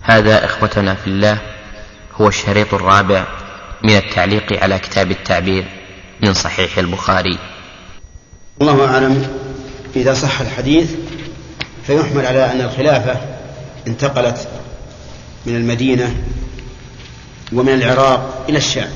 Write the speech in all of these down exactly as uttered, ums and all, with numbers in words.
هذا إخوتنا في الله هو الشريط الرابع من التعليق على كتاب التعبير من صحيح البخاري. الله أعلم. إذا صح الحديث فيحمل على أن الخلافة انتقلت من المدينة ومن العراق إلى الشام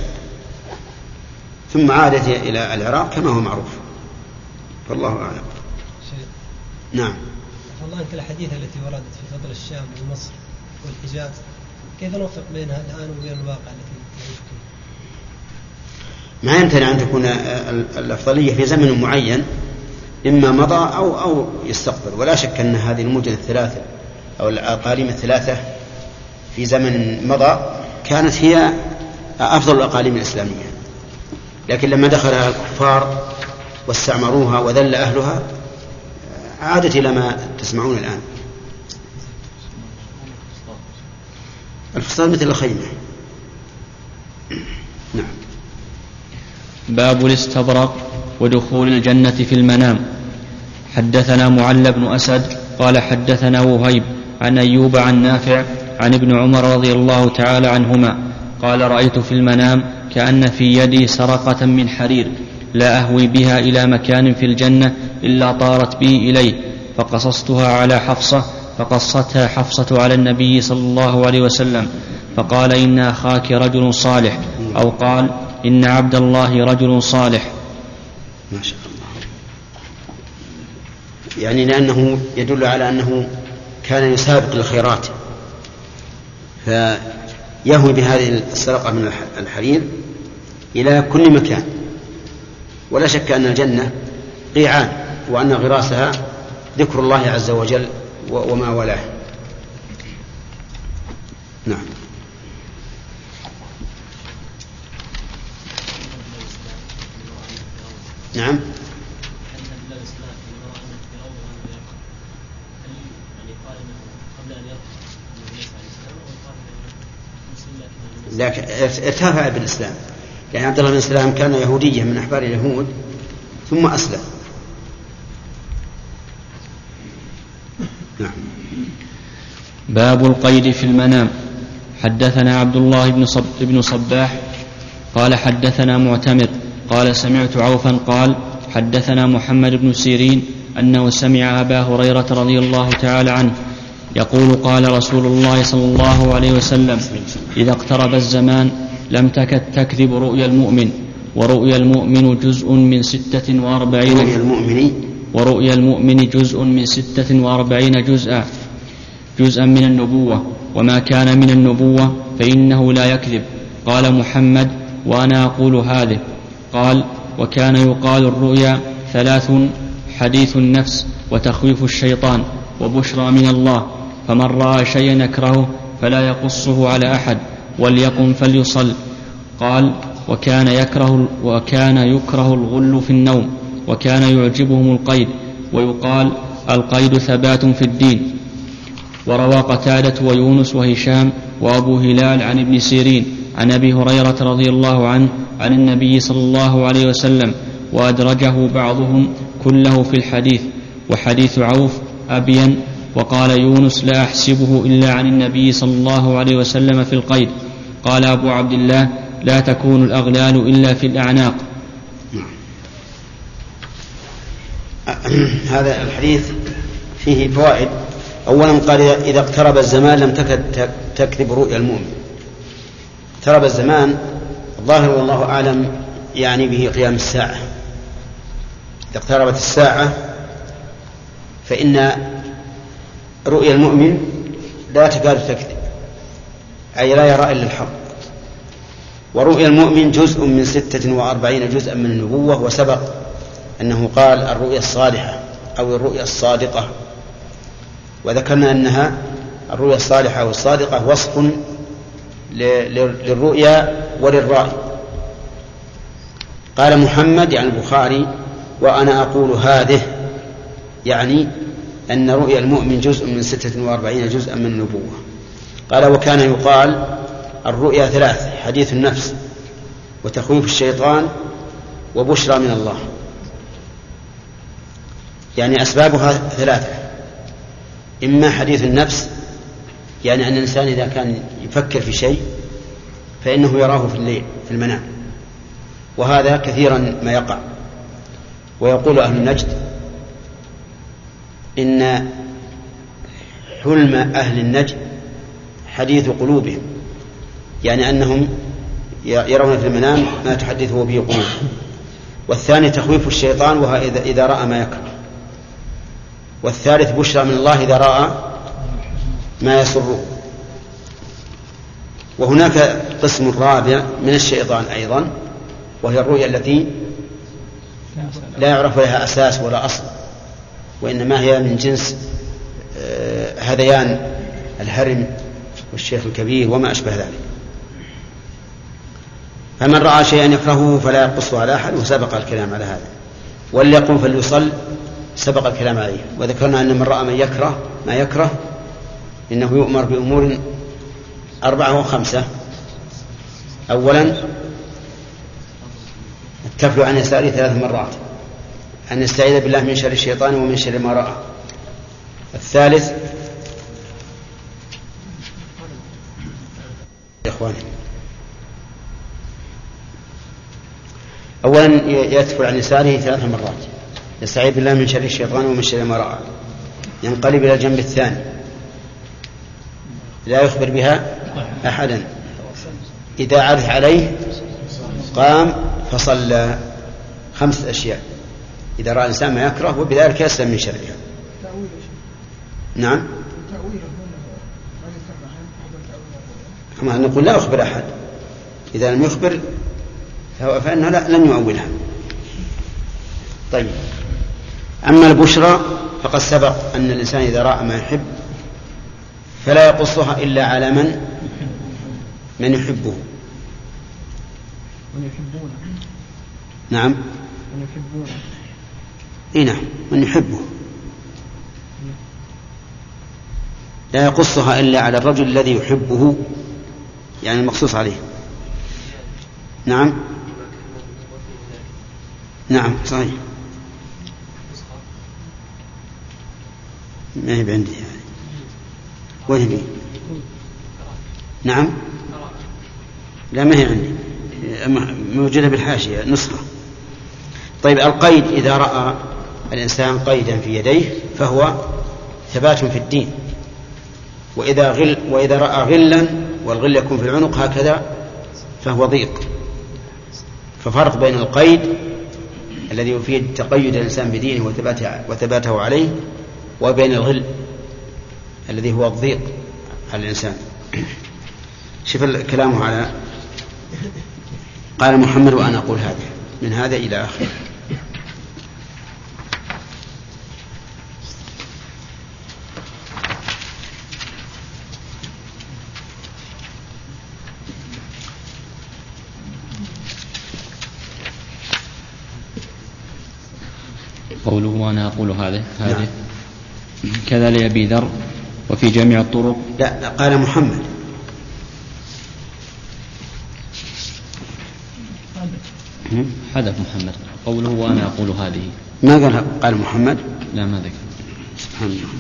ثم عادت إلى العراق كما هو معروف، فالله أعلم. نعم. والله أنت الحديث التي وردت في فضل الشام ومصر والحجاز كيف نوفق بينها الآن وبين الواقع التي نعيش فيه؟ ما يمتنع أن تكون الأفضلية في زمن معين إما مضى أو أو يستقبل، ولا شك أن هذه المدن الثلاثة أو الأقاليم الثلاثة في زمن مضى كانت هي أفضل الأقاليم الإسلامية، لكن لما دخلها الكفار واستعمروها وذل أهلها عادت إلى ما تسمعون الآن. الفصال مثل الخيمة. نعم. باب الاستبرق ودخول الجنة في المنام. حدثنا معل بن أسد قال حدثنا وهيب عن أيوب عن نافع عن ابن عمر رضي الله تعالى عنهما قال رأيت في المنام كأن في يدي سرقة من حرير لا أهوي بها إلى مكان في الجنة إلا طارت بي إليه، فقصصتها على حفصة فقصتها حفصة على النبي صلى الله عليه وسلم فقال إن أخاك رجل صالح، أو قال إن عبد الله رجل صالح. ما شاء الله. يعني لأنه يدل على أنه كان يسابق الخيرات فيهوي بهذه السرقة من الحرير إلى كل مكان، ولا شك أن الجنة قيعان وأن غراسها ذكر الله عز وجل وما ولاه. نعم. نعم. لكن ارتفع بالإسلام، يعني عبد الله بن سلام كان يهوديا من أحبار اليهود ثم أسلم. نعم. باب القيد في المنام. حدثنا عبد الله بن, صب بن صباح قال حدثنا معتمر قال سمعت عوفا قال حدثنا محمد بن سيرين أنه سمع أبا هريرة رضي الله تعالى عنه يقول قال رسول الله صلى الله عليه وسلم إذا اقترب الزمان لم تكد تكذب رؤيا المؤمن، ورؤيا المؤمن جزء من ستة وأربعين رؤيا المؤمن ورؤيا المؤمن جزء من ستة وأربعين جزءا جزءا من النبوة، وما كان من النبوة فإنه لا يكذب. قال محمد وأنا أقول هذه. قال وكان يقال الرؤيا ثلاث: حديث النفس، وتخويف الشيطان، وبشرى من الله، فمن رأى شيئا يكرهه فلا يقصه على أحد وليقم فليصل. قال وكان يكره, وكان يكره الغل في النوم، وكان يعجبهم القيد، ويقال القيد ثبات في الدين. وروى قتادة ويونس وهشام وأبو هلال عن ابن سيرين عن أبي هريرة رضي الله عنه عن النبي صلى الله عليه وسلم، وأدرجه بعضهم كله في الحديث. وحديث عوف أبين. وقال يونس لا أحسبه إلا عن النبي صلى الله عليه وسلم في القيد. قال أبو عبد الله لا تكون الأغلال إلا في الأعناق. هذا الحديث فيه فوائد. أولا قال إذا اقترب الزمان لم تكد تكذب رؤيا المؤمن. اقترب الزمان الظاهر والله أعلم يعني به قيام الساعة. إذا اقتربت الساعة فإن رؤيا المؤمن لا تكاد تكذب، أي لا يرى إلا الحق. ورؤيا المؤمن جزء من ستة وأربعين جزءا من النبوة، وسبق أنه قال الرؤيا الصالحة أو الرؤيا الصادقة، وذكرنا أنها الرؤيا الصالحة والصادقة وصف للرؤيا وللرأي. قال محمد يعني البخاري وأنا أقول هذه، يعني أن رؤيا المؤمن جزء من ستة وأربعين جزءا من النبوة. قال وكان يقال الرؤيا ثلاث: حديث النفس، وتخويف الشيطان، وبشرى من الله. يعني أسبابها ثلاثة: إما حديث النفس يعني أن الإنسان إذا كان يفكر في شيء فإنه يراه في الليل في المنام، وهذا كثيرا ما يقع. ويقول أهل النجد إن حلم أهل النجد حديث قلوبهم، يعني أنهم يرون في المنام ما تحدثه به قلوبهم. والثاني تخويف الشيطان وهو إذا رأى ما يكره. والثالث بشرى من الله إذا رأى ما يسره. وهناك قسم رابع من الشيطان أيضا، وهي الرؤيا التي لا يعرف لها أساس ولا أصل، وإنما هي من جنس هذيان الهرم والشيخ الكبير وما أشبه ذلك. فمن رأى شيئا يكرهه فلا يقصه على أحد، وسبق الكلام على هذا. واللي يقوم فليصل سبق الكلام عليه. وذكرنا أن من رأى من يكره ما يكره إنه يؤمر بأمور أربعة وخمسة. أولا التفل عن يساره ثلاث مرات، أن يستعيذ بالله من شر الشيطان ومن شر ما رأى. الثالث يا إخواني أولا يتفل عن يساره ثلاث مرات، يستعيذ بالله من شر الشيطان ومن شر ما رأى، ينقلب إلى الجنب الثاني لا يخبر بها أحدا، إذا عرض عليه قام فصلى. خمسة أشياء إذا رأى الإنسان ما يكره وبذلك يسلم من شرها. نعم كما نقول لا يخبر أحد، إذا لم يخبر فإنه لن يؤولها. طيب، أما البشرى فقد سبق أن الإنسان إذا رأى ما يحب فلا يقصها إلا على من من يحبه. من يحبونه. نعم من يحبونه. إيه نعم من يحبه، لا يقصها إلا على الرجل الذي يحبه، يعني المقصوص عليه. نعم نعم صحيح، ما هي عندي يعني. وين هي؟ نعم لا ما هي عندي، موجودة بالحاشية نسخة. طيب، القيد إذا رأى الإنسان قيدا في يديه فهو ثبات في الدين، وإذا, غل وإذا رأى غلا والغل يكون في العنق هكذا فهو ضيق. ففرق بين القيد الذي يفيد تقيد الإنسان بدينه وثباته, وثباته عليه، وبين الغل الذي هو الضيق على الإنسان. شوف كلامه على قال محمد وأنا أقول هذا من هذا إلى آخر. قوله وأنا أقول هذا هذه نعم. كذا لأبي ذر وفي جميع الطرق. لا قال محمد. حذف محمد. قوله وأنا أقول هذه ما قال قال محمد. لا ما ذكر. سبحان الله.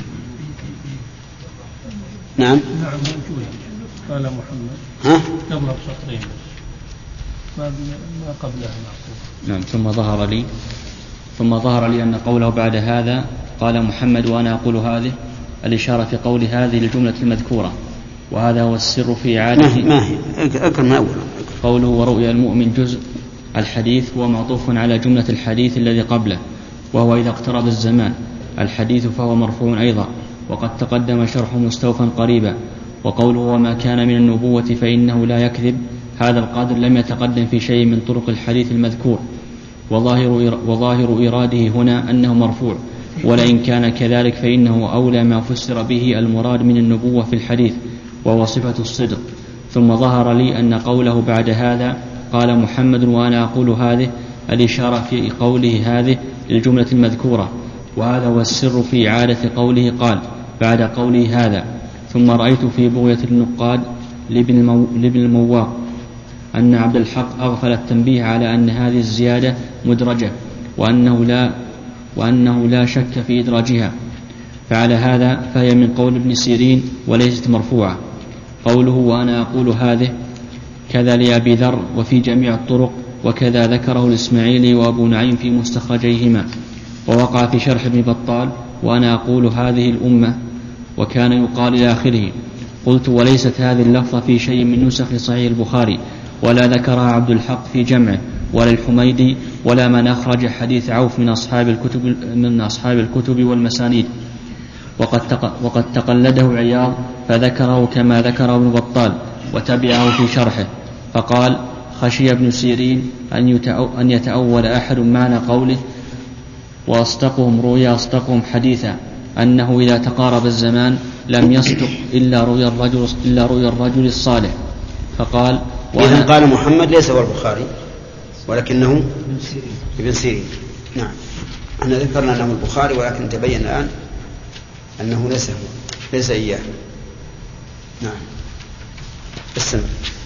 نعم نعم قال محمد. ها قبل بسطرين ما ما قبلها معقول. نعم. ثم ظهر لي ثم ظهر لي أن قوله بعد هذا قال محمد وأنا أقول هذه الإشارة في قول هذه للجملة المذكورة، وهذا هو السر في إعادة ما هي أكرم أولا. قوله ورؤيا المؤمن جزء الحديث هو معطوف على جملة الحديث الذي قبله، وهو إذا اقترب الزمان الحديث فهو مرفوع أيضا، وقد تقدم شرح مستوفا قريبا. وقوله وما كان من النبوة فإنه لا يكذب، هذا القدر لم يتقدم في شيء من طرق الحديث المذكور، وظاهر, وظاهر إراده هنا أنه مرفوع، ولئن كان كذلك فإنه أولى ما فسر به المراد من النبوة في الحديث، وهو صفة الصدق. ثم ظهر لي أن قوله بعد هذا قال محمد وأنا أقول هذه الإشارة في قوله هذه للجملة المذكورة، وهذا هو السر في إعادة قوله قال بعد قوله هذا. ثم رأيت في بغية النقاد لابن المواق أن عبد الحق أغفل التنبيه على أن هذه الزيادة مدرجة، وأنه لا, وأنه لا شك في إدراجها، فعلى هذا فهي من قول ابن سيرين وليست مرفوعة. قوله وأنا أقول هذه كذا لأبي ذر وفي جميع الطرق، وكذا ذكره الإسماعيلي وأبو نعيم في مستخرجيهما. ووقع في شرح ابن بطال وأنا أقول هذه الأمة، وكان يقال إلى آخره. قلت وليست هذه اللفظة في شيء من نسخ صحيح البخاري، ولا ذكرها عبد الحق في جمعه، ولا الحميدي، ولا من أخرج حديث عوف من أصحاب الكتب, من أصحاب الكتب والمسانيد. وقد, تق وقد تقلده عياض فذكره كما ذكره ابن بطال وتبعه في شرحه، فقال خشي ابن سيرين أن يتأول أحد معنى قوله وأصدقهم رؤيا أصدقهم حديثا، أنه إذا تقارب الزمان لم يصدق إلا رؤيا الرجل, إلا رؤيا الرجل الصالح. فقال إذن قال محمد ليس هو البخاري ولكنه ابن سيرين. نعم، احنا ذكرنا أنه البخاري، ولكن تبين الآن أنه ليس ليس إياه. نعم، استمع.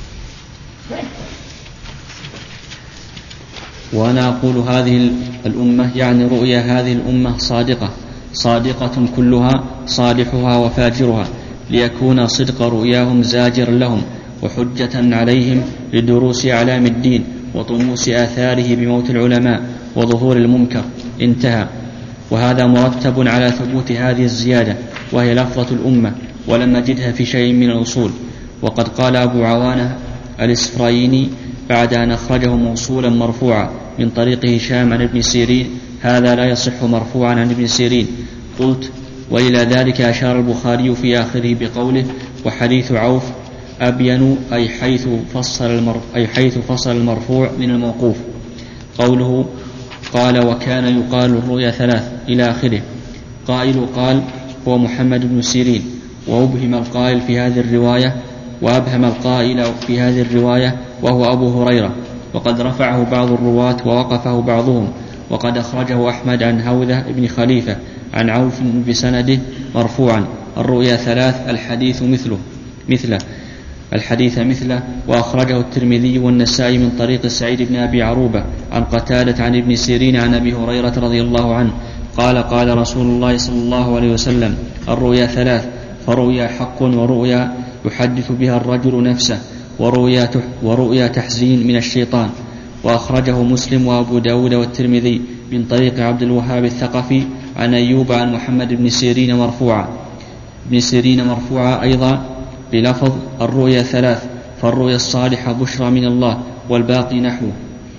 وأنا أقول هذه الأمة يعني رؤيا هذه الأمة صادقة صادقة كلها، صالحها وفاجرها، ليكون صدق رؤياهم زاجر لهم وحجة عليهم لدروس أعلام الدين وطموس آثاره بموت العلماء وظهور المنكر. انتهى. وهذا مرتب على ثبوت هذه الزيادة، وهي لفظة الأمة، ولم نجدها في شيء من الأصول. وقد قال أبو عوانة الإسفرايني بعد أن أخرجه موصولا مرفوعا من طريق هشام عن ابن سيرين هذا لا يصح مرفوعا عن ابن سيرين. قلت وإلى ذلك أشار البخاري في آخره بقوله وحديث عوف أبين أي حيث فصل, المر... أي حيث فصل المرفوع من الموقوف. قوله قال وكان يقال الرؤيا ثلاث إلى آخره. قائل قال هو محمد بن سيرين، وأبهم القائل في هذه الرواية وأبهم القائل في هذه الرواية وهو أبو هريرة، وقد رفعه بعض الرواة ووقفه بعضهم. وقد أخرجه أحمد عن هوذة بن خليفة عن عوف بسنده مرفوعا الرؤيا ثلاث الحديث مثله مثله الحديث مثله. وأخرجه الترمذي والنسائي من طريق سعيد بن أبي عروبة عن قتادة عن ابن سيرين عن أبي هريرة رضي الله عنه قال قال رسول الله صلى الله عليه وسلم الرؤيا ثلاث، فرؤيا حق ورؤيا يحدث بها الرجل نفسه ورؤيا, ورؤيا تحزين من الشيطان. وأخرجه مسلم وأبو داود والترمذي من طريق عبد الوهاب الثقفي عن أيوب عن محمد بن سيرين مرفوعا ابن سيرين مرفوعا أيضا بلفظ الرؤيا ثلاث، فالرؤيا الصالحة بشرى من الله والباقي نحوه.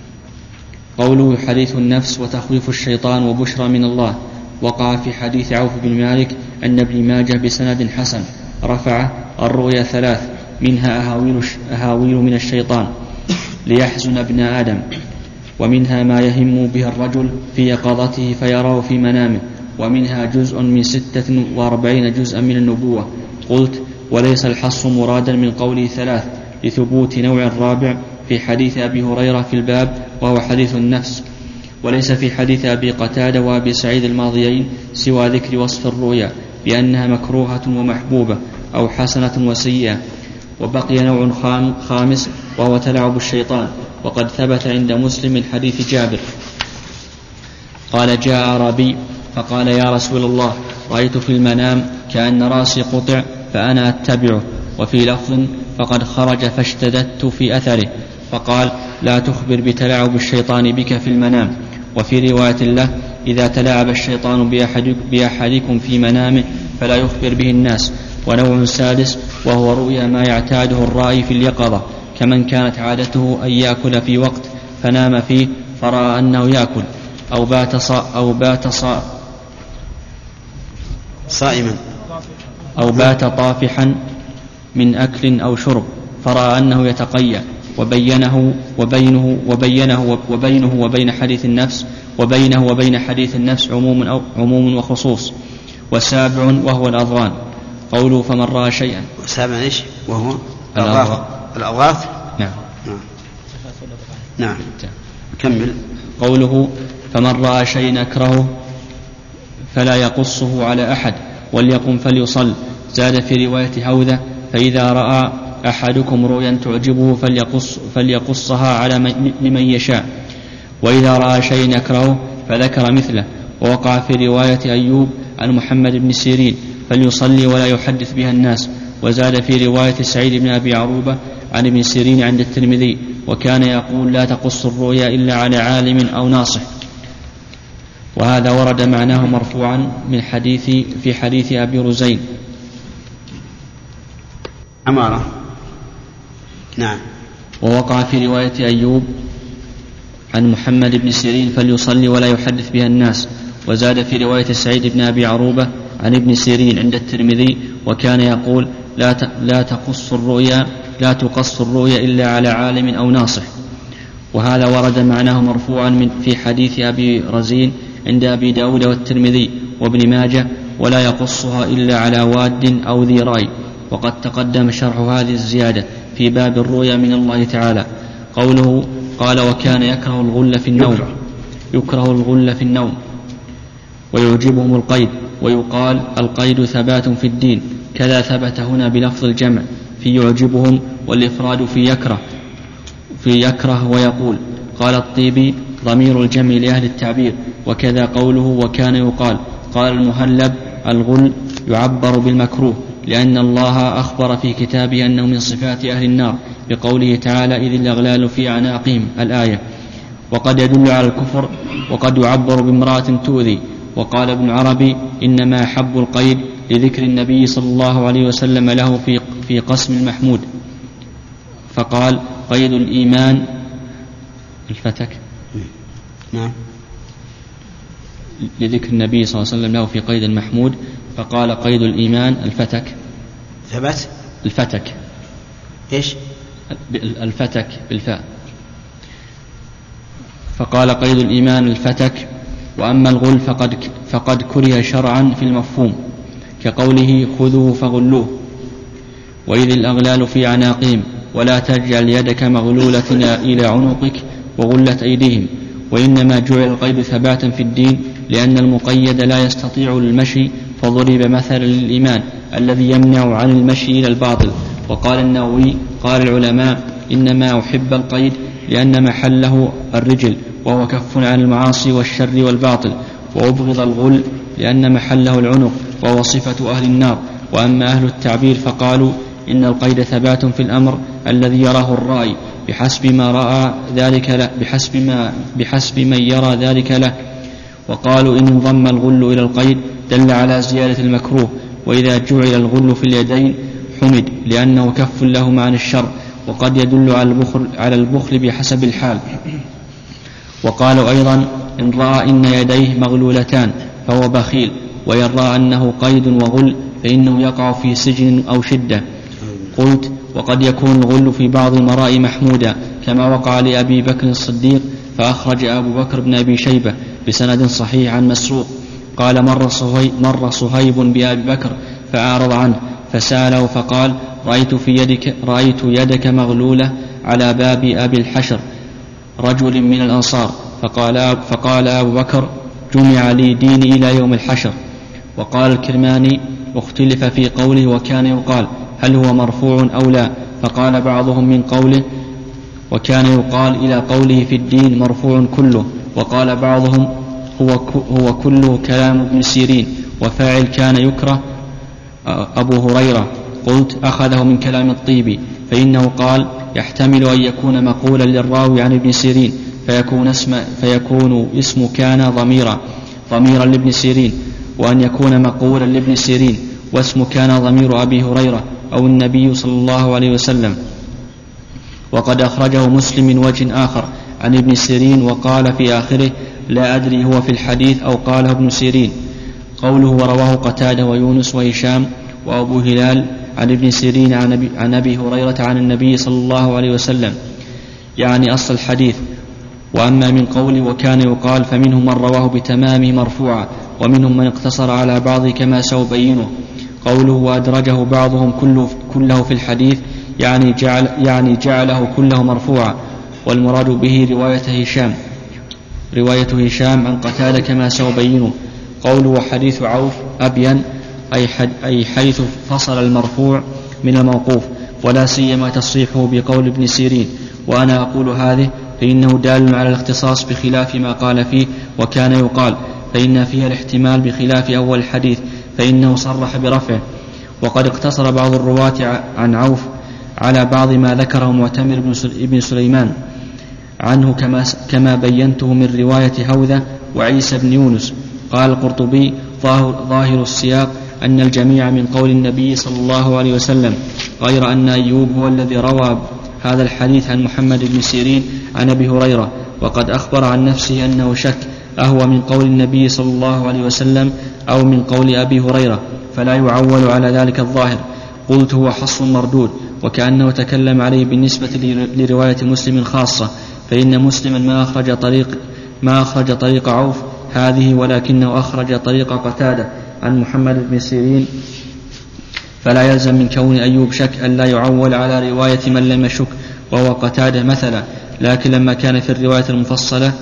قوله حديث النفس وتخويف الشيطان وبشرى من الله وقع في حديث عوف بن مالك أن ابن ماجه بسند حسن رفع الرؤيا ثلاث، منها أهاويل, أهاويل من الشيطان ليحزن ابن آدم، ومنها ما يهم به الرجل في يقظته فيراه في منامه، ومنها جزء من ستة وأربعين جزءا من النبوة. قلت وليس الحص مرادا من قوله ثلاث لثبوت نوع الرابع في حديث أبي هريرة في الباب وهو حديث النفس، وليس في حديث أبي قتادة وأبي سعيد الماضيين سوى ذكر وصف الرؤيا بأنها مكروهة ومحبوبة أو حسنة وسيئة. وبقي نوع خامس وهو تلعب الشيطان، وقد ثبت عند مسلم من حديث جابر قال جاء أعرابي فقال يا رسول الله رأيت في المنام كأن رأسي قطع فأنا أتبعه، وفي لفظ فقد خرج فاشتددت في أثره، فقال لا تخبر بتلاعب الشيطان بك في المنام. وفي رواية له إذا تلاعب الشيطان بأحدكم في منامه فلا يخبر به الناس. ونوع سادس وهو رؤيا ما يعتاده الرائي في اليقظة، كمن كانت عادته أن يأكل في وقت فنام فيه فرأى أنه يأكل، أو بات صا أو بات صا صائما أو بات طافحا من أكل أو شرب فرأى أنه يتقيأ. وبينه وبينه وبينه وبينه وبين حديث النفس وبينه وبين حديث النفس عموم أو عموم وخصوص. وسابع وهو الأضغان. قوله فمن رأى شيئا. سابع ايش وهو الأضغاث. الأضغاث. نعم. نعم. نعم. كمل. قوله فمن رأى شيئا أكرهه فلا يقصه على أحد وليقم فليصل. زاد في رواية هوذة فإذا رأى أحدكم رؤيا تعجبه فليقص فليقصها على من يشاء، وإذا رأى شيئا يكرهه فذكر مثله. ووقع في رواية أيوب عن محمد بن سيرين فليصلي ولا يحدث بها الناس. وزاد في رواية سعيد بن أبي عروبة عن ابن سيرين عند الترمذي وكان يقول لا تقص الرؤيا إلا على عالم أو ناصح. وهذا ورد معناه مرفوعا من حديث في حديث أبي رزين. عمارة. نعم. ووقع في رواية أيوب عن محمد بن سيرين فليصلي ولا يحدث بها الناس. وزاد في رواية سعيد بن أبي عروبة عن ابن سيرين عند الترمذي وكان يقول لا لا تقص الرؤيا لا تقص الرؤيا إلا على عالم أو ناصح. وهذا ورد معناه مرفوعا من في حديث أبي رزين عند أبي داود والترمذي وابن ماجه ولا يقصها إلا على واد أو ذي رأي. وقد تقدم شرح هذه الزيادة في باب الرؤيا من الله تعالى. قوله قال وكان يكره الغل في النوم يكره الغل في النوم ويعجبهم القيد. ويقال القيد ثبات في الدين كذا ثبت هنا بلفظ الجمع في يعجبهم والإفراد في يكره في يكره ويقول. قال الطيبي ضمير الجمع لأهل التعبير. وكذا قوله وكان يقال. قال المهلب الغل يعبر بالمكروه لأن الله أخبر في كتابه أنه من صفات أهل النار بقوله تعالى إذ الأغلال في أعناقهم الآية. وقد يدل على الكفر وقد يعبر بامرأة تؤذي. وقال ابن عربي إنما حب القيد لذكر النبي صلى الله عليه وسلم له في في قسم المحمود فقال قيد الإيمان الفتك. نعم. لذكر النبي صلى الله عليه وسلم له في قيد المحمود فقال قيد الإيمان الفتك ثبت الفتك إيش الفتك بالفاء فقال قيد الإيمان الفتك. وأما الغل فقد, فقد كره شرعا في المفهوم كقوله خذوه فغلوه وإذ الأغلال في عناقهم ولا تجعل يدك مغلولة إلى عنقك وغلت أيديهم. وإنما جعل القيد ثباتا في الدين لأن المقيد لا يستطيع المشي فضرب مثلا للإيمان الذي يمنع عن المشي إلى الباطل. وقال النووي قال العلماء إنما أحب القيد لأن محله الرجل وهو كف عن المعاصي والشر والباطل. وأبغض الغل لأن محله العنق وهو صفة أهل النار. وأما أهل التعبير فقالوا إن القيد ثبات في الأمر الذي يراه الرائي بحسب ما رأى ذلك له بحسب, ما بحسب من يرى ذلك له. وقالوا إن انضم الغل إلى القيد دل على زيادة المكروه. وإذا جعل الغل في اليدين حمد لأنه كف لهما عن الشر. وقد يدل على البخل, على البخل بحسب الحال. وقالوا أيضا إن رأى إن يديه مغلولتان فهو بخيل. وإن رأى أنه قيد وغل فإنه يقع في سجن أو شدة. قلت وقد يكون الغل في بعض المراء محمودا كما وقع لأبي بكر الصديق فأخرج أبو بكر بن أبي شيبة بسند صحيح عن مسروق قال مر صهيب, مر صهيب بأبي بكر فأعرض عنه فسأله فقال رأيت, في يدك, رأيت يدك مغلولة على باب أبي الحشر رجل من الأنصار. فقال, فقال أبو بكر جمع لي ديني إلى يوم الحشر. وقال الكرماني واختلف في قوله وكان يقال هل هو مرفوع أو لا. فقال بعضهم من قوله وكان يقال إلى قوله في الدين مرفوع كله. وقال بعضهم هو, هو كله كلام ابن سيرين وفاعل كان يكره أبو هريرة. قلت أخذه من كلام الطيبي فإنه قال يحتمل أن يكون مقولا للراوي عن ابن سيرين فيكون اسم, فيكون اسم كان ضميرا ضميرا لابن سيرين وأن يكون مقولا لابن سيرين واسم كان ضمير أبي هريرة أو النبي صلى الله عليه وسلم. وقد أخرجه مسلم من وجه آخر عن ابن سيرين وقال في آخره لا أدري هو في الحديث أو قاله ابن سيرين. قوله ورواه قتادة ويونس وهشام وأبو هلال عن ابن سيرين عن أبي هريرة عن النبي صلى الله عليه وسلم يعني أصل الحديث. وأما من قول وكان يقال فمنهم من رواه بتمامه مرفوعا ومنهم من اقتصر على بعضه كما سأبينه. قوله وأدرجه بعضهم كله, كله في الحديث يعني, جعل يعني جعله كله مرفوعا والمراد به رواية هشام رواية هشام عن قتادة كما سأبينه. قوله وحديث عوف أبين أي, أي حيث فصل المرفوع من الموقوف ولا سيما تصريحه بقول ابن سيرين. وأنا أقول هذه فإنه دال على الاختصاص بخلاف ما قال فيه وكان يقال فإن فيها الاحتمال بخلاف أول الحديث فإنه صرح برفعه. وقد اقتصر بعض الرواة عن عوف على بعض ما ذكره معتمر بن سليمان عنه كما, كما بينته من رواية هوذة وعيسى بن يونس. قال القرطبي ظاهر, ظاهر السياق أن الجميع من قول النبي صلى الله عليه وسلم، غير أن أيوب هو الذي روى هذا الحديث عن محمد بن سيرين عن أبي هريرة، وقد أخبر عن نفسه أنه شك أهو من قول النبي صلى الله عليه وسلم أو من قول أبي هريرة، فلا يعول على ذلك الظاهر. قلت هو حص مردود، وكأنه تكلم عليه بالنسبة لرواية مسلم خاصة، فإن مسلما ما أخرج طريق, ما أخرج طريق عوف هذه، ولكنه أخرج طريق قتادة عن محمد بن سيرين، فلا يلزم من كون أيوب شك أن لا يعول على رواية من لم يشك وهو قتادة مثلا. لكن لما كان في الرواية المفصلة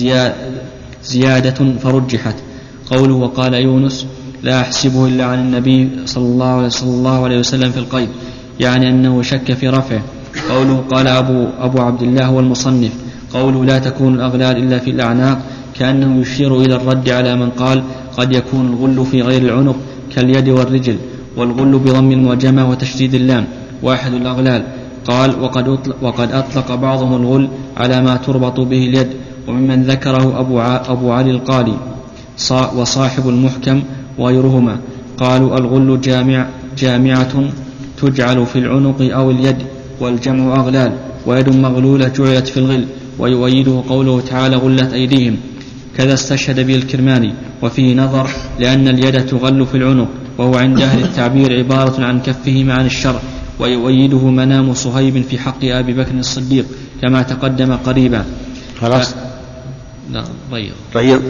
زيادة فرجحت. قوله وقال يونس لا أحسبه إلا عن النبي صلى الله, صلى الله عليه وسلم في القيد، يعني أنه شك في رفعه. قوله قال أبو, أبو عبد الله والمصنف قوله لا تكون الأغلال إلا في الأعناق، كأنه يشير إلى الرد على من قال قد يكون الغل في غير العنق كاليد والرجل، والغل بضم المعجمة وتشديد اللام واحد الأغلال. قال وقد أطلق, وقد أطلق بعضهم الغل على ما تربط به اليد، وممن ذكره أبو, أبو علي القالي وصاحب المحكم وغيرهما قالوا الغل جامع جامعة تجعل في العنق أو اليد، والجمع أغلال، ويد مغلولة جعلت في الغل. ويؤيده قوله تعالى غلت أيديهم، كذا استشهد به الكرماني. وفيه نظر لأن اليد تغل في العنق، وهو عند أهل التعبير عبارة عن كفهما عن الشر. ويؤيده منام صهيب في حق أبي بكر الصديق كما تقدم قريبا. خلاص. لا غير غير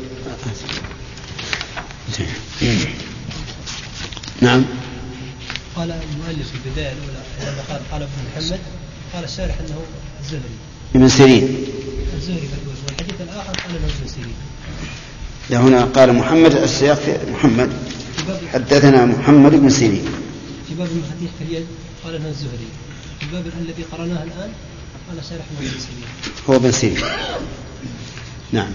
نعم. قال المؤلف في البداية الأولى لما قال قال ابن محمد، قال الشارح أنه الزهري ابن سيرين الزهري، والحديث الآخر قال أنه ابن سيرين. هنا قال محمد السياق في محمد، حدثنا محمد بن سيرين. في باب المفاتيح في اليد قال أنه الزهري. في الباب الذي قرأناه الآن قال الشارح أنه ابن سيرين. هو ابن سيرين. نعم.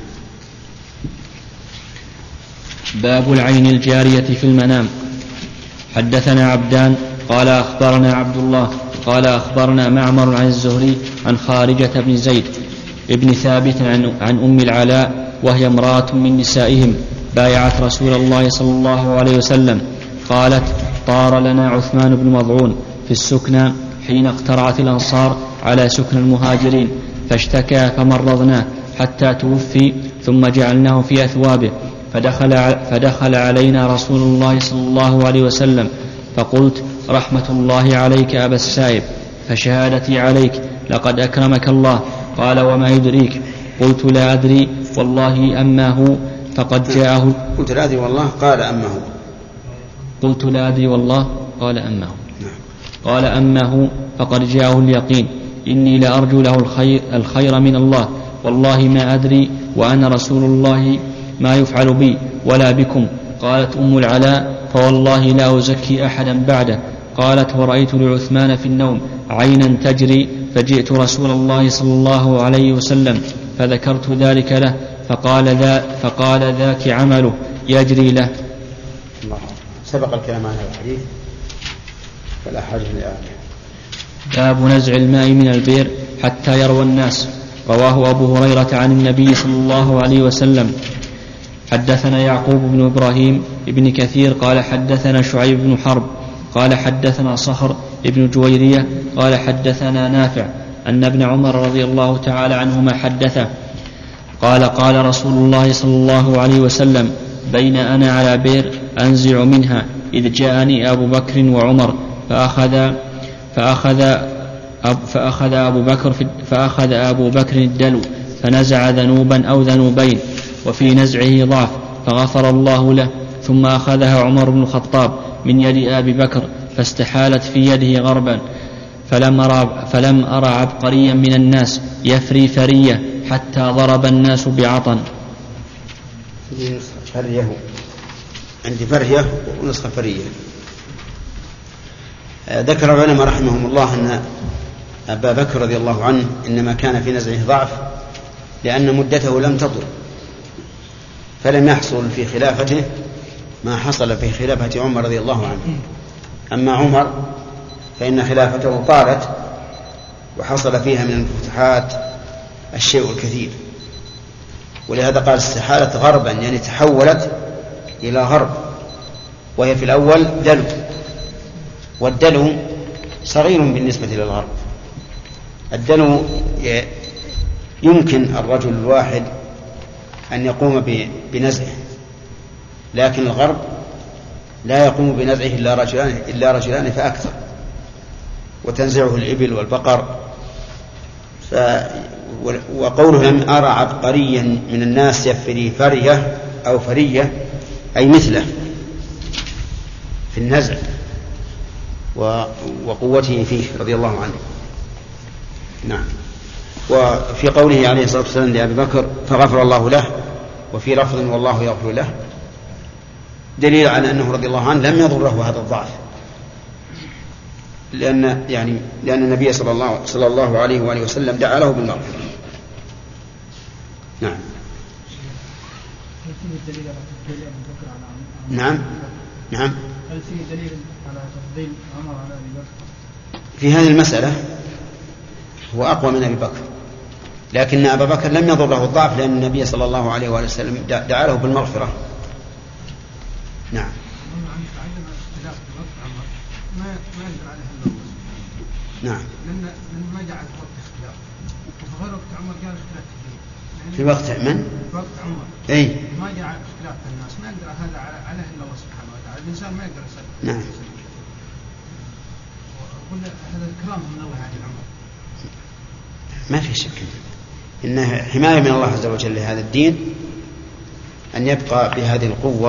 باب العين الجارية في المنام. حدثنا عبدان قال أخبرنا عبد الله قال أخبرنا معمر عن الزهري عن خارجة بن زيد ابن ثابت عن, عن أم العلاء، وهي امرأة من نسائهم بايعت رسول الله صلى الله عليه وسلم. قالت طار لنا عثمان بن مضعون في السكنى حين اقترعت الأنصار على سكن المهاجرين، فاشتكى فمرضناه حتى توفي، ثم جعلناه في أثوابه، فدخل, فدخل علينا رسول الله صلى الله عليه وسلم، فقلت رحمة الله عليك أبا السائب، فشهادتي عليك لقد أكرمك الله. قال وما يدريك؟ قلت لا أدري والله أما هو فقد جاءه. قلت لا أدري والله قال أما هو. قلت لا أدري والله قال أما هو. قال أما هو فقد جاءه اليقين، إني لأرجو له الخير, الخير من الله، والله ما أدري وأنا رسول الله ما يفعل بي ولا بكم. قالت أم العلاء فوالله لا أزكي أحدا بعده. قالت ورأيت لعثمان في النوم عينا تجري، فجئت رسول الله صلى الله عليه وسلم فذكرت ذلك له، فقال, ذا فقال ذاك عمله يجري له. الله. سبق الكلام عن هذا الحديث فلا حاجة لآخر. باب نزع الماء من البئر حتى يروى الناس. رواه أبو هريرة عن النبي صلى الله عليه وسلم. حدثنا يعقوب بن إبراهيم ابن كثير قال حدثنا شعيب بن حرب قال حدثنا صخر ابن جويرية قال حدثنا نافع أن ابن عمر رضي الله تعالى عنهما حدثه قال قال رسول الله صلى الله عليه وسلم بين أنا على بئر أنزع منها إذ جاءني أبو بكر وعمر فأخذ فأخذ فأخذ أبو بكر فأخذ أبو بكر الدلو فنزع ذنوبا أو ذنوبين، وفي نزعه ضعف فغفر الله له. ثم أخذها عمر بن الخطاب من يد أبي بكر فاستحالت في يده غربا، فلم أرى, فلم أرى عبقريا من الناس يفري فرية حتى ضرب الناس بعطن. فريه عندي فرية ونسخة فرية. ذكر العلماء رحمهم الله أن أبا بكر رضي الله عنه إنما كان في نزعه ضعف لأن مدته لم تطل، فلم يحصل في خلافته ما حصل في خلافة عمر رضي الله عنه. أما عمر فإن خلافته طالت وحصل فيها من الفتوحات الشيء الكثير، ولهذا قال استحالت غربا، يعني تحولت إلى غرب، وهي في الأول دلو، والدلو صغير بالنسبة للغرب. الدلو يمكن الرجل الواحد أن يقوم بنزعه، لكن الغرب لا يقوم بنزعه إلا رجلان, إلا رجلان فأكثر، وتنزعه الإبل والبقر. ف... وقوله لم أرى عبقريا من الناس يفري فرية أو فرية أي مثله في النزع وقوته فيه رضي الله عنه. نعم. وفي قوله عليه الصلاة والسلام لأبي بكر فغفر الله له، وفي لفظ والله يغفر له، دليل على أنه رضي الله عنه لم يضره هذا الضعف، لأن يعني لأن النبي صلى الله صلى الله عليه وآله وسلم دعا له بالمغفرة. نعم. نعم. نعم. هل فيه دليل على تفضيل عمر على أبي بكر؟ في هذه المسألة هو أقوى من أبي بكر، لكن أبا بكر لم يضره الضعف لأن النبي صلى الله عليه وآله وسلم دعا له بالمغفرة. نعم. نعم. لأن ما جعل وقت اختلاف، وفي وقت عمر كان اختلاف كثير. في وقت من؟ في وقت عمر. أي. ما جعل اختلاف الناس، ما يقدر هذا عليه إلا الله سبحانه وتعالى، الإنسان ما يقدر يسأل. نعم. وقل هذا الكرام من الله على عمر. ما في شك إنه حماية من الله عز وجل لهذا الدين أن يبقى بهذه القوة.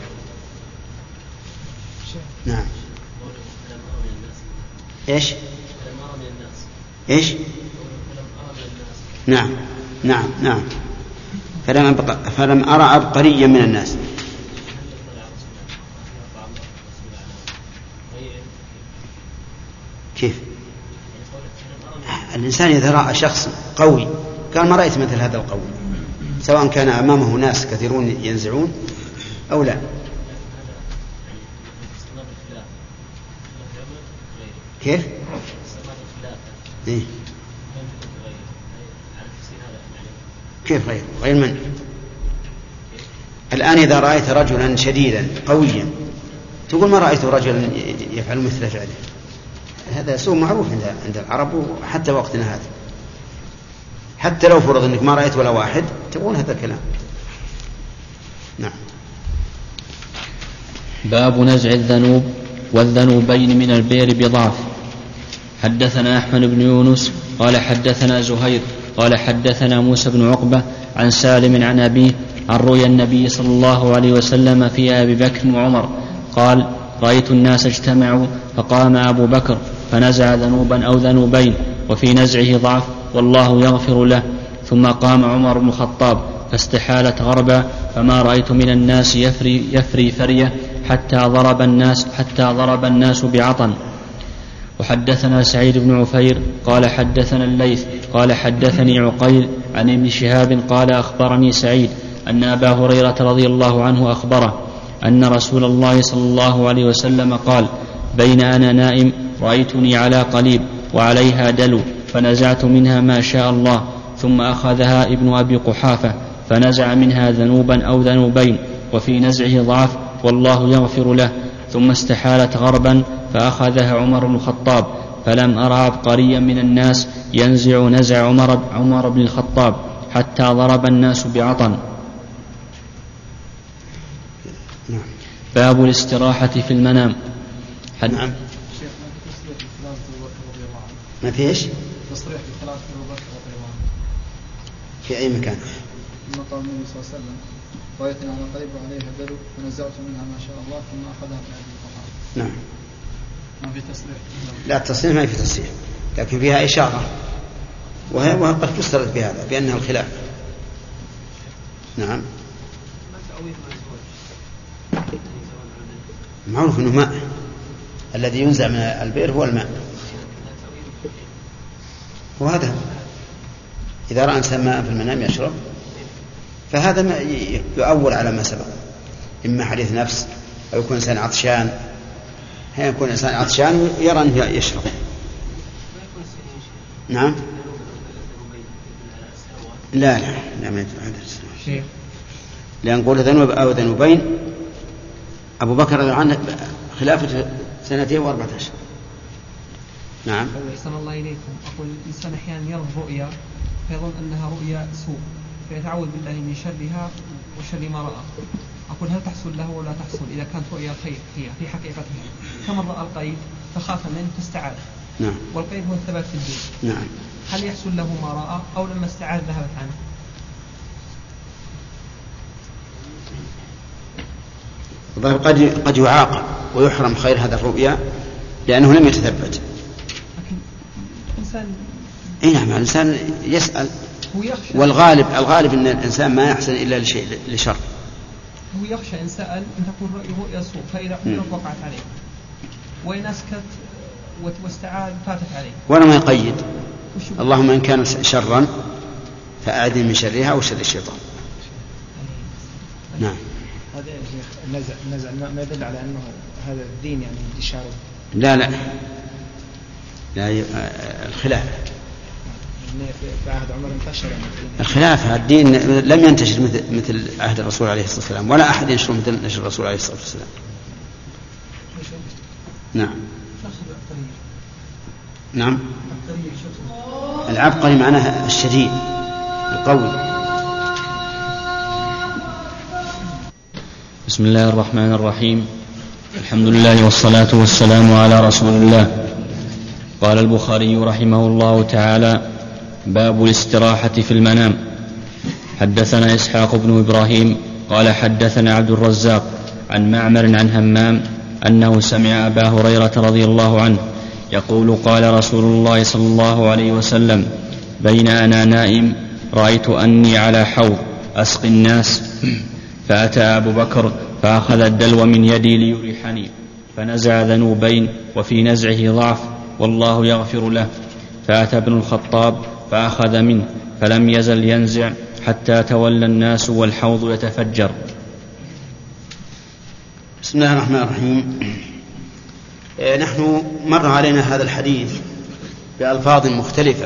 نعم. إيش؟ إيش؟ نعم نعم نعم. فلم أبقى فلم أرى عبقريا من الناس. كيف؟ الإنسان إذا رأى شخص قوي قال ما رأيت مثل هذا القوي، سواء كان أمامه ناس كثيرون ينزعون أو لا. كيف؟ إيه؟ كيف غير؟ غير من؟ الآن إذا رأيت رجلا شديدا قويا تقول ما رأيت رجلا يفعل مثل فعله، هذا سوء معروف عند العرب وحتى وقتنا هذا. حتى لو فرض أنك ما رأيت ولا واحد تقول هذا الكلام. نعم. باب نزع الذنوب والذنوبين من البئر بضعف. حدثنا أحمد بن يونس قال حدثنا زهير قال حدثنا موسى بن عقبة عن سالم عن أبيه عن رؤيا النبي صلى الله عليه وسلم في أبي بكر وعمر قال رأيت الناس اجتمعوا فقام أبو بكر فنزع ذنوبا أو ذنوبين وفي نزعه ضعف والله يغفر له، ثم قام عمر بن الخطاب فاستحالت غربا فما رأيت من الناس يفري, يفري فرية حتى ضرب الناس حتى ضرب الناس بعطن. وحدثنا سعيد بن عفير قال حدثنا الليث قال حدثني عقيل عن ابن شهاب قال أخبرني سعيد أن أبا هريرة رضي الله عنه أخبره أن رسول الله صلى الله عليه وسلم قال بين أنا نائم رأيتني على قليب وعليها دلو فنزعت منها ما شاء الله، ثم أخذها ابن أبي قحافة فنزع منها ذنوبا أو ذنوبين وفي نزعه ضعف والله يغفر له، ثم استحالت غربا فأخذها عمر بن الخطاب فلم أرى عبقريا من الناس ينزع نزع عمر, عمر بن الخطاب حتى ضرب الناس بعطن. باب الاستراحة في المنام. حد... نعم. ما فيش تصريح بثلاث أبو بكر رضي الله عنه في أي مكان؟ ثم قال النبي صلى الله عليه وسلم رأيتني على قليب وعليها دلو فنزعت منها ما شاء الله ثم أخذها من أبي القحافة. نعم. ما في تصريح؟ لا التصريح ما في تصريح، لكن فيها إشارة وهي قد فسرت بهذا بأنها الخلاف. نعم. معروف أنه ماء، الذي ينزع من البئر هو الماء، وهذا إذا رأى إنسان ماء في المنام يشرب فهذا ما يؤول على ما سبق، إما حديث نفس أو يكون إنسان عطشان، هي يكون إنسان عطشان يرى أنه يشرب. نعم لا لا لا ما يتبع، لأن نقول ذنوب أو ذنوبين. أبو بكر رضي الله عنه خلافة سنتين وأربعة أشهر. نعم. أحسن الله إليكم. أقول الإنسان أحيانا يرى الرؤيا فيظن أنها رؤيا سوء فيتعوذ بالله من شرها وشر ما رأى. أقول هل تحصل له ولا تحصل إذا كانت رؤيا خير هي في حقيقتها؟ كمن رأى القيد فخاف منه فاستعاذ. نعم. والقيد هو الثبات في الدين. نعم. هل يحصل له ما رأى أو لما استعاذ ذهبت عنه؟ قد قد يعاقب ويحرم خير هذا الرؤيا لأنه لم يتثبت. لكن الإنسان إيه نعم الإنسان يسأل، والغالب الغالب أن الإنسان ما يحسن إلا لشيء لشر. هو يخشى إن سأل أن تكون رؤيا سوء فإذا أخبرت وقعت عليه، وإن أسكت واستعاذ فاتت عليه. ولا ما يقيد اللهم إن كان شرا فأعذني من شرها أو شر الشيطان. نعم. هذا يا شيخ النزع النزع ما يدل على أنه هذا الدين يعني انتشاره؟ لا لا لا الخلاف في عهد عمر انتشر الخلاف. الدين لم ينتشر مثل مثل عهد الرسول عليه الصلاة والسلام، ولا أحد ينشر مثل نشر الرسول عليه الصلاة والسلام. نعم. نعم. العبقري معناه الشديد القوي. بسم الله الرحمن الرحيم. الحمد لله والصلاة والسلام على رسول الله. قال البخاري رحمه الله تعالى: باب الاستراحة في المنام. حدثنا إسحاق بن إبراهيم قال حدثنا عبد الرزاق عن معمر عن همام أنه سمع أبا هريرة رضي الله عنه يقول: قال رسول الله صلى الله عليه وسلم: بين أنا نائم رأيت أني على حوض أسقي الناس، فأتى أبو بكر فأخذ الدلو من يدي ليريحني، فنزع ذنوبين وفي نزعه ضعف والله يغفر له، فأتى ابن الخطاب فأخذ منه فلم يزل ينزع حتى تولى الناس والحوض يتفجر. بسم الله الرحمن الرحيم. نحن مر علينا هذا الحديث بألفاظ مختلفة،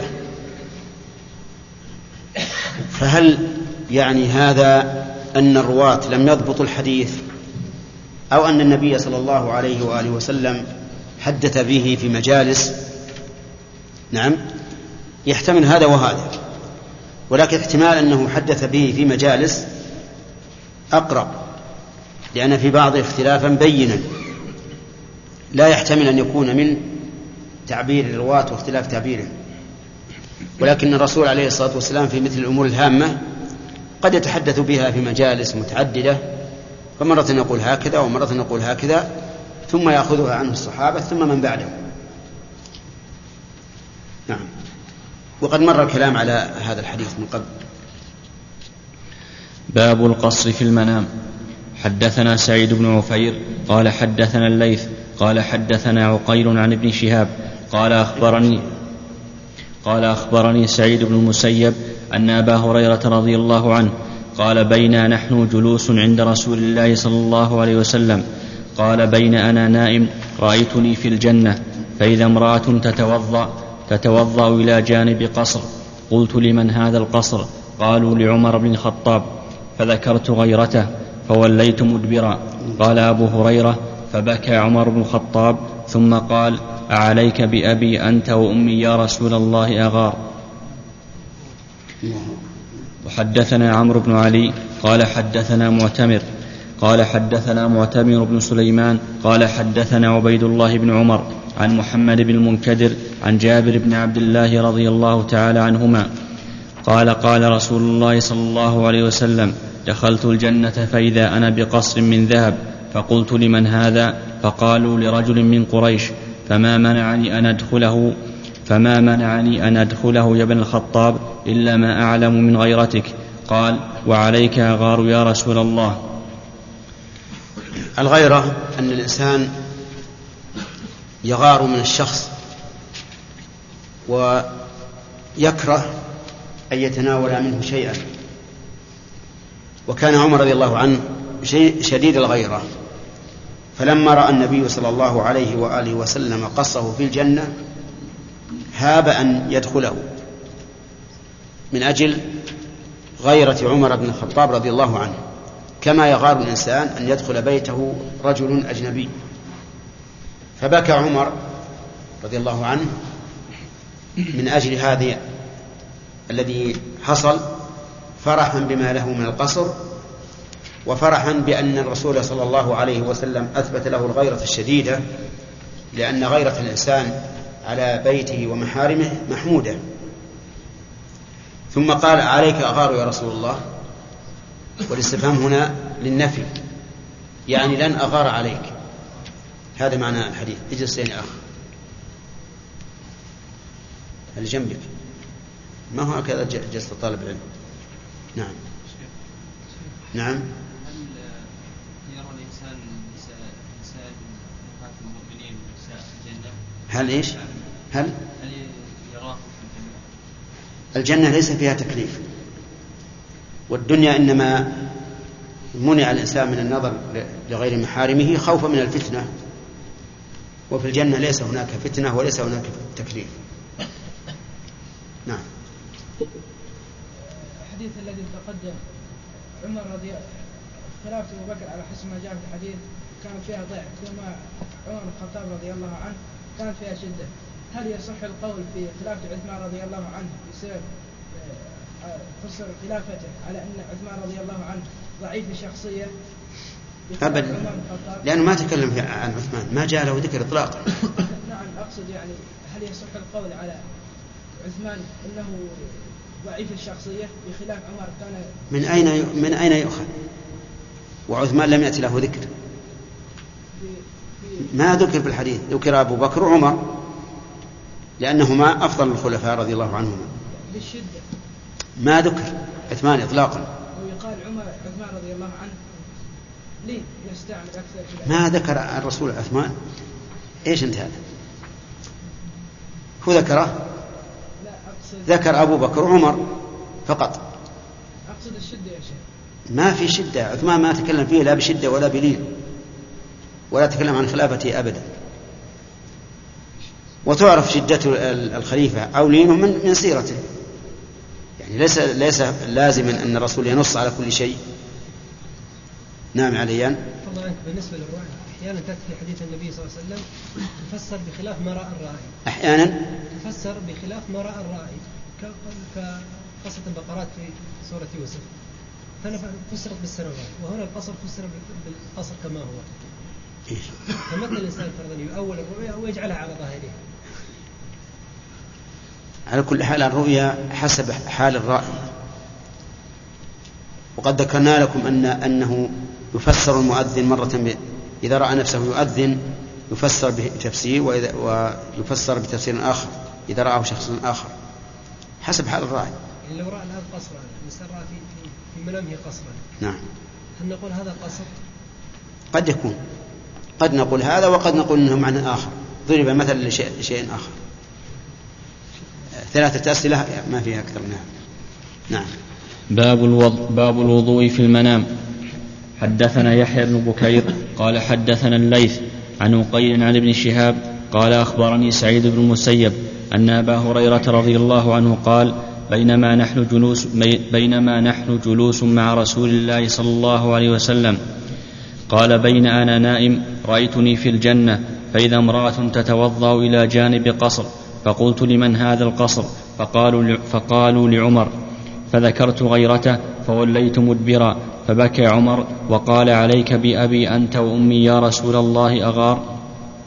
فهل يعني هذا أن الرواة لم يضبطوا الحديث، أو أن النبي صلى الله عليه وآله وسلم حدث به في مجالس؟ نعم يحتمل هذا وهذا، ولكن احتمال أنه حدث به في مجالس أقرب، لأن في بعض اختلافا بينا لا يحتمل أن يكون من تعبير الرواة واختلاف تعبيره. ولكن الرسول عليه الصلاة والسلام في مثل الأمور الهامة قد يتحدث بها في مجالس متعددة، فمرة نقول هكذا ومرة نقول هكذا، ثم يأخذها عنه الصحابة ثم من بعده. نعم. وقد مر الكلام على هذا الحديث من قبل. باب القصر في المنام. حدثنا سعيد بن عفير قال حدثنا الليث قال حدثنا عقيل عن ابن شهاب قال أخبرني قال أخبرني سعيد بن المسيب أن أبا هريرة رضي الله عنه قال: بينا نحن جلوس عند رسول الله صلى الله عليه وسلم قال: بين أنا نائم رأيتني في الجنة، فإذا امرأة تتوضأ تتوضأ إلى جانب قصر، قلت: لمن هذا القصر؟ قالوا: لعمر بن الخطاب، فذكرت غيرته فوليت مدبرا. قال أبو هريرة: فبكى عمر بن الخطاب ثم قال: أعليك بأبي أنت وأمي يا رسول الله أغار. وحدثنا عمرو بن علي قال حدثنا معتمر قال حدثنا معتمر بن سليمان قال حدثنا عبيد الله بن عمر عن محمد بن المنكدر عن جابر بن عبد الله رضي الله تعالى عنهما قال: قال رسول الله صلى الله عليه وسلم: دخلت الجنة فإذا أنا بقصر من ذهب، فقلت: لمن هذا؟ فقالوا: لرجل من قريش، فما منعني أن أدخله فما منعني أن أدخله يا ابن الخطاب إلا ما أعلم من غيرتك. قال: وعليك أغار يا رسول الله. الغيرة أن الإنسان يغار من الشخص ويكره أن يتناول منه شيئا، وكان عمر رضي الله عنه شديد الغيرة، فلما رأى النبي صلى الله عليه وآله وسلم قصه في الجنة هاب أن يدخله من أجل غيرة عمر بن الخطاب رضي الله عنه، كما يغار الإنسان أن يدخل بيته رجل أجنبي. فبكى عمر رضي الله عنه من أجل هذا الذي حصل، فرحا بما له من القصر، وفرحا بأن الرسول صلى الله عليه وسلم أثبت له الغيرة الشديدة، لأن غيرة الإنسان على بيته ومحارمه محمودة. ثم قال: عليك أغار يا رسول الله؟ والاستفهام هنا للنفي، يعني لن أغار عليك. هذا معنى الحديث. اجلس يا أخ اللي جنبك، ما هو هكذا جلسة طالب العلم. نعم نعم. هل يرى الإنسان نساء أمهات المؤمنين نساء الجنة؟ هل إيش؟ هل هل يراه في الجنة؟ الجنة ليس فيها تكليف، والدنيا إنما منع الإنسان من النظر لغير محارمه خوفا من الفتنة، وفي الجنة ليس هناك فتنة وليس هناك تكليف. نعم. الحديث الذي تقدم عمر رضي خلافة أبو بكر على حسب ما جاء في الحديث كان فيها ضعف، ثم عمر الخطاب رضي الله عنه كان فيها شدة. هل يصح القول في خلافة عثمان رضي الله عنه بسبب فسر خلافته على أن عثمان رضي الله عنه ضعيف الشخصية؟ أبدا، لأنه ما تكلم عن عثمان، ما جاء له ذكر إطلاقا. نعم، أقصد يعني هل يصح القول على عثمان أنه ضعيف الشخصية بخلاف عمر كان؟ من أين من أين يؤخذ؟ وعثمان لم يأتي له ذكر، ما ذكر في الحديث. ذكر أبو بكر وعمر لأنهما أفضل الخلفاء رضي الله عنهما بالشدة، ما ذكر عثمان إطلاقا. ويقال عمر عثمان رضي الله عنه ليه يستعمل أكثر؟ ما ذكر الرسول عثمان. إيش أنت هذا؟ هو ذكره؟ لا، أقصد ذكر أبو بكر وعمر فقط. أقصد الشدة يا شيخ. ما في شدة، عثمان ما تكلم فيه لا بشدة ولا بلين، ولا تكلم عن خلافته أبدا. وتعرف شدة الخليفة أو لينه من من سيرته، يعني ليس ليس لازما أن الرسول ينص على كل شيء. نعم عليان. بالنسبة للرؤيا أحيانا تأتي في حديث النبي صلى الله عليه وسلم تفسر بخلاف ما رأى الرائي، أحيانا تفسر بخلاف ما رأى الرائي، كقصة البقرات في سورة يوسف، هنا فسرت بالسنوات، وهنا القصر فسر بالقصر كما هو. فمثل الإنسان فرضا يؤول الرؤيا أو يجعلها على ظاهرها. على كل حال الرؤيا حسب حال الرائي، وقد ذكرنا لكم أن أنه يفسر المؤذن مرة إذا رأى نفسه يؤذن يفسر بتفسير، ويفسر بتفسير آخر إذا رآه شخص آخر حسب حال الرائي. يعني لو رأى الآن قصرا، مثلا رأى في في منامه قصرا، نعم، هل نقول هذا قصر؟ قد يكون، قد نقول هذا وقد نقول إنه معنى آخر، ضرب مثل لشيء شيء آخر. ثلاثة أسئلة ما فيها أكثر منها. نعم. باب الوضوء, باب الوضوء في المنام. حدثنا يحيى بن بكير قال حدثنا الليث عن عقيل عن ابن شهاب قال أخبرني سعيد بن المسيب أن أبا هريرة رضي الله عنه قال بينما نحن جلوس, بينما نحن جلوس مع رسول الله صلى الله عليه وسلم قال بين أنا نائم رأيتني في الجنة فإذا امرأة تتوضأ إلى جانب قصر فقلت لمن هذا القصر؟ فقالوا, فقالوا لعمر، فذكرت غيرته فوليت مدبرا فبكى عمر وقال عليك بأبي أنت وأمي يا رسول الله أغار.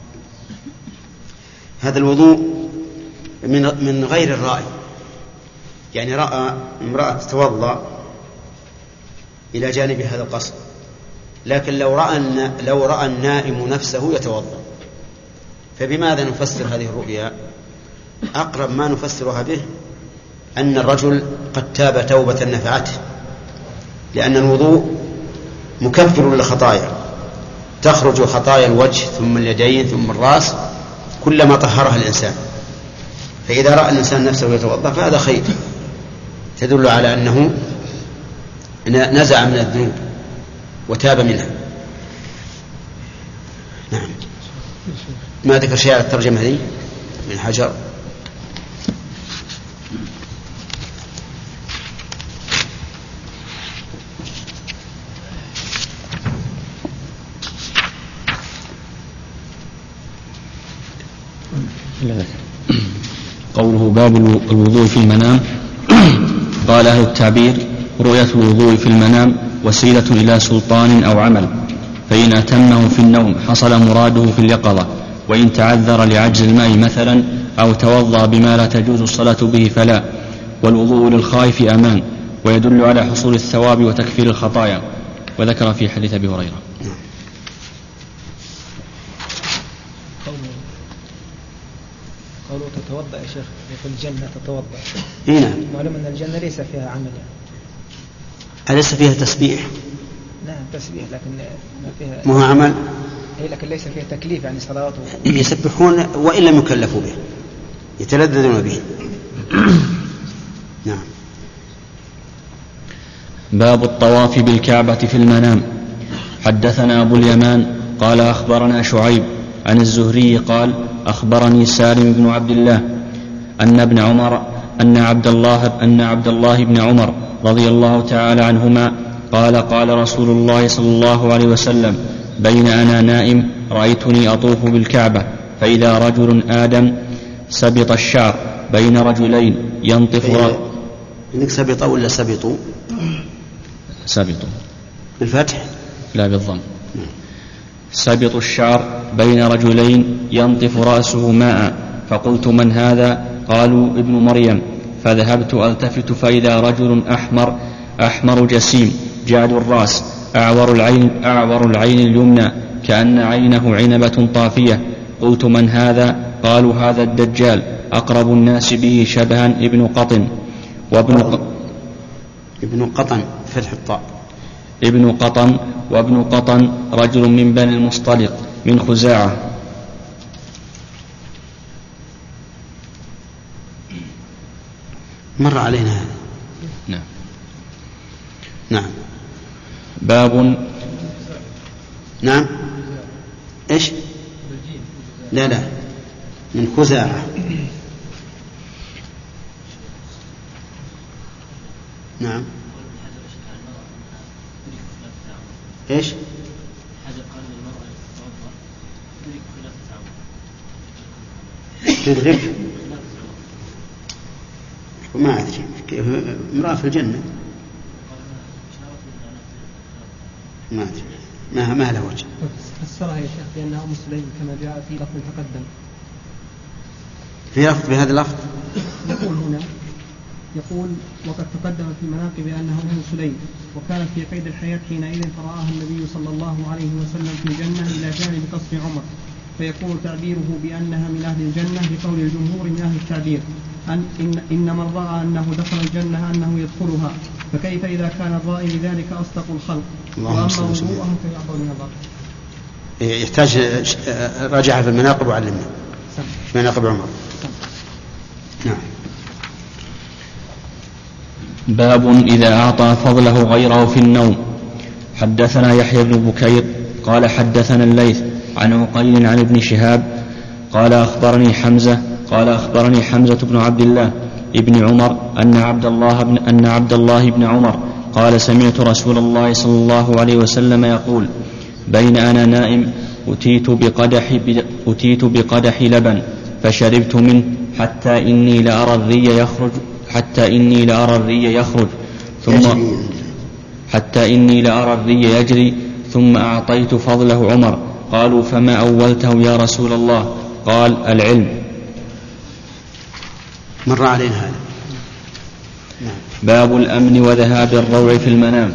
هذا الوضوء من, من غير الرأي، يعني رأى امرأة تتوضأ إلى جانب هذا القصر، لكن لو رأى, لو رأى النائم نفسه يتوضأ، فبماذا نفسر هذه الرؤيا؟ أقرب ما نفسرها به أن الرجل قد تاب توبة نفعته، لأن الوضوء مكفر للخطايا، تخرج خطايا الوجه ثم اليدين ثم الرأس كلما طهرها الإنسان. فإذا رأى الإنسان نفسه يتوضأ فهذا خير، تدل على أنه نزع من الذنوب وتاب منها. نعم. ما ذكر شيء على الترجمة هذه من حجر. قوله باب الوضوء في المنام. قال أهل التعبير: رؤية الوضوء في المنام وسيلة إلى سلطان أو عمل، فإن أتمه في النوم حصل مراده في اليقظة، وإن تعذر لعجز الماء مثلا أو توضأ بما لا تجوز الصلاة به فلا. والوضوء للخائف أمان، ويدل على حصول الثواب وتكفير الخطايا. وذكر في حديث أبي هريرة. قوله تتوضأ يا شيخ في الجنة تتوضأ. هنا معلوم أن الجنة ليس فيها عمل يعني. أليس فيها تسبيح؟ نعم تسبيح لكن ما فيها. ما هو عمل. أي لكن ليس فيها تكليف يعني صلاة. يسبحون وإن لم يكلفوا به، يتلذذون به. نعم. باب الطواف بالكعبة في المنام. حدثنا أبو اليمان قال أخبرنا شعيب عن الزهري قال أخبرني سالم بن عبد الله أن ابن عمر أن عبد الله أن عبد الله بن عمر رضي الله تعالى عنهما قال قال رسول الله صلى الله عليه وسلم: بين أنا نائم رأيتني أطوف بالكعبة فإذا رجل آدم سبط الشعر بين رجلين ينطف رجل. إنك سبط ولا سبطوا؟ سبط بالفتح لا بالضم. سبط الشعر بين رجلين ينطف رأسه ماء، فقلت: من هذا؟ قالوا: ابن مريم. فذهبت ألتفت فإذا رجل أحمر أحمر جسيم جعد الرأس أعور العين, أعور العين اليمنى كأن عينه عنبة طافية. قلت: من هذا؟ قالوا: هذا الدجال، أقرب الناس به شبها ابن قطن. وابن ق... ابن قطن فتح الطاء. ابن قطن وابن قطن رجل من بني المصطلق من خزاعة. مر علينا هذا. نعم. نعم. باب. نعم. ايش؟ لا لا من خزاعة. نعم. ايش؟ تدرك وما أدري كيف امرأة في الجنة ما أدري ما ما له وجه. فسرها يا شيخ بأنها أم سليم كما جاء في لفظ تقدم. في لفظ بهذا اللفظ يقول هنا يقول: وقد تقدم في المناقب أنها أم سليم، وكانت في قيد الحياة حينئذ، فرآها النبي صلى الله عليه وسلم في الجنة إلى جانب قصر عمر، فيكون تعبيره بأنها من أهل الجنة بقول الجمهور من أهل التعبير أن إن, إن من رأى أنه دخل الجنة أنه يدخلها، فكيف إذا كان الرائي بذلك أصدق الخلق؟ وأما وضوءهم فيعقل نظر. يحتاج راجعها في المناقب وعلمنا في مناقب عمر. نعم. باب إذا أعطى فضله غيره في النوم. حدثنا يحيى بن بكير قال حدثنا الليث عن عقيل عن ابن شهاب قال أخبرني حمزة قال أخبرني حمزة بن عبد الله ابن عمر أن عبد الله بن أن عبد الله بن عمر قال: سمعت رسول الله صلى الله عليه وسلم يقول: بين أنا نائم أتيت بقدح أتيت بقدح لبن فشربت منه حتى إني لأرى الري يخرج حتى إني لأرى الري يخرج ثم حتى إني لأرى الري يجري ثم أعطيت فضله عمر. قالوا: فما أولته يا رسول الله؟ قال: العلم. مر علينا هذا. باب الأمن وذهاب الروع في المنام.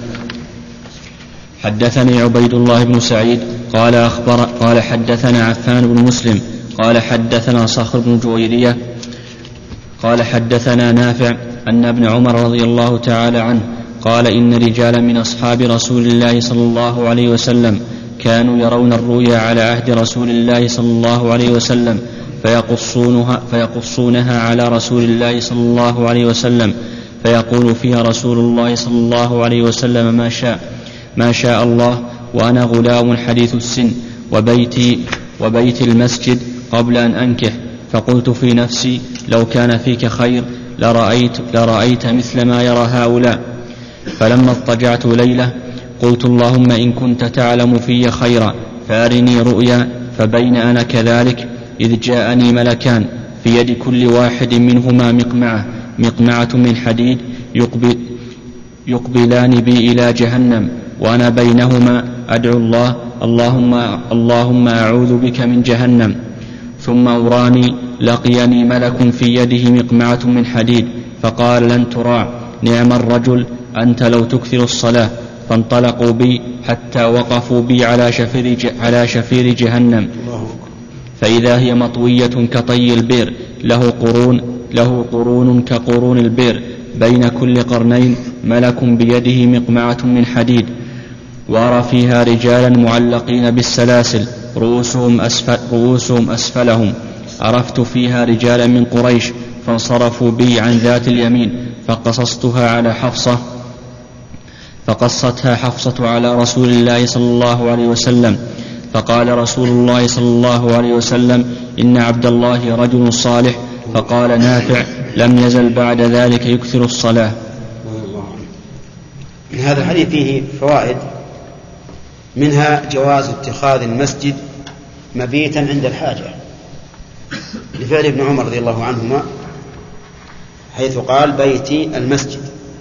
حدثني عبيد الله بن سعيد قال أخبر قال حدثنا عفان بن مسلم قال حدثنا صخر بن جويرية قال حدثنا نافع أن ابن عمر رضي الله تعالى عنه قال: إن رجالا من أصحاب رسول الله صلى الله عليه وسلم كانوا يرون الرؤيا على عهد رسول الله صلى الله عليه وسلم فيقصونها, فيقصونها على رسول الله صلى الله عليه وسلم فيقول فيها رسول الله صلى الله عليه وسلم ما شاء ما شاء الله، وأنا غلام حديث السن وبيتي وبيت المسجد قبل أن أنكح. فقلت في نفسي لو كان فيك خير لرأيت, لرأيت مثل ما يرى هؤلاء. فلما اضطجعت ليلة قلت اللهم إن كنت تعلم في خيرا فأرني رؤيا. فبين أنا كذلك إذ جاءني ملكان في يد كل واحد منهما مقمعة مقمعة من حديد يقبل يقبلان بي إلى جهنم، وأنا بينهما أدعو الله اللهم, اللهم أعوذ بك من جهنم. ثم أراني لقيني ملك في يده مقمعة من حديد فقال لن تراع، نعم الرجل أنت لو تكثر الصلاة. فانطلقوا بي حتى وقفوا بي على شفير, على شفير جهنم، فإذا هي مطوية كطي البئر له قرون, له قرون كقرون البئر، بين كل قرنين ملك بيده مقمعة من حديد. وأرى فيها رجالا معلقين بالسلاسل رؤوسهم, أسفل رؤوسهم أسفلهم. عرفت فيها رجالا من قريش فانصرفوا بي عن ذات اليمين فقصصتها على حفصة فقصتها حفصة على رسول الله صلى الله عليه وسلم. فقال رسول الله صلى الله عليه وسلم إن عبد الله رجل صالح. فقال نافع لم يزل بعد ذلك يكثر الصلاة. من هذا الحديث فيه فوائد، منها جواز اتخاذ المسجد مبيتا عند الحاجة لفعل ابن عمر رضي الله عنهما حيث قال بيتي المسجد.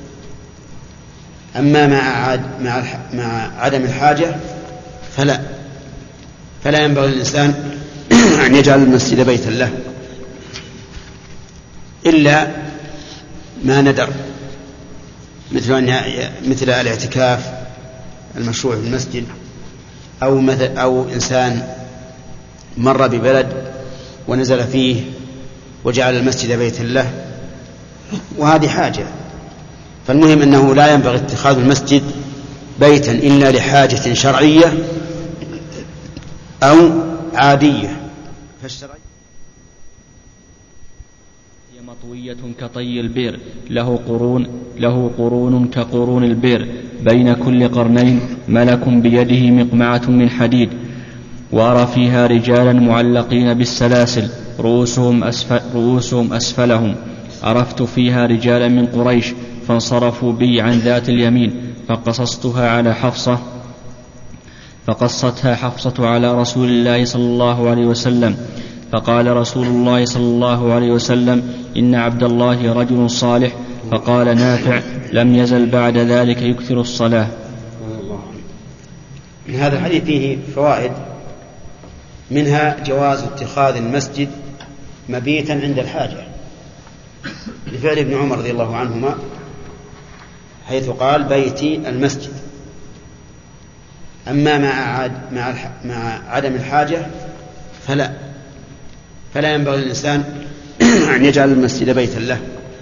أما مع, مع, مع عدم الحاجة فلا فلا ينبغي للإنسان أن يجعل المسجد بيتا له إلا ما ندر، مثل مثل الاعتكاف المشروع في المسجد، أو مثل أو إنسان مر ببلد ونزل فيه وجعل المسجد بيتا له، وهذه حاجة. فالمهم أنه لا ينبغي اتخاذ المسجد بيتا إلا لحاجة شرعية أو عادية. فالشرعية هي مطوية كطي البئر له قرون له قرون كقرون البئر، بين كل قرنين ملك بيده مقمعة من حديد. وأرى فيها رجالا معلقين بالسلاسل رؤوسهم, أسفل رؤوسهم أسفلهم. عرفت فيها رجالا من قريش فانصرفوا بي عن ذات اليمين فقصصتها على حفصة فقصتها حفصة على رسول الله صلى الله عليه وسلم. فقال رسول الله صلى الله عليه وسلم إن عبد الله رجل صالح. فقال نافع لم يزل بعد ذلك يكثر الصلاة. من هذا الحديث فيه فوائد، منها جواز اتخاذ المسجد مبيتا عند الحاجة لفعل ابن عمر رضي الله عنهما حيث قال بيتي المسجد. أما مع, مع, مع عدم الحاجة فلا فلا ينبغي للإنسان أن يجعل المسجد بيتا له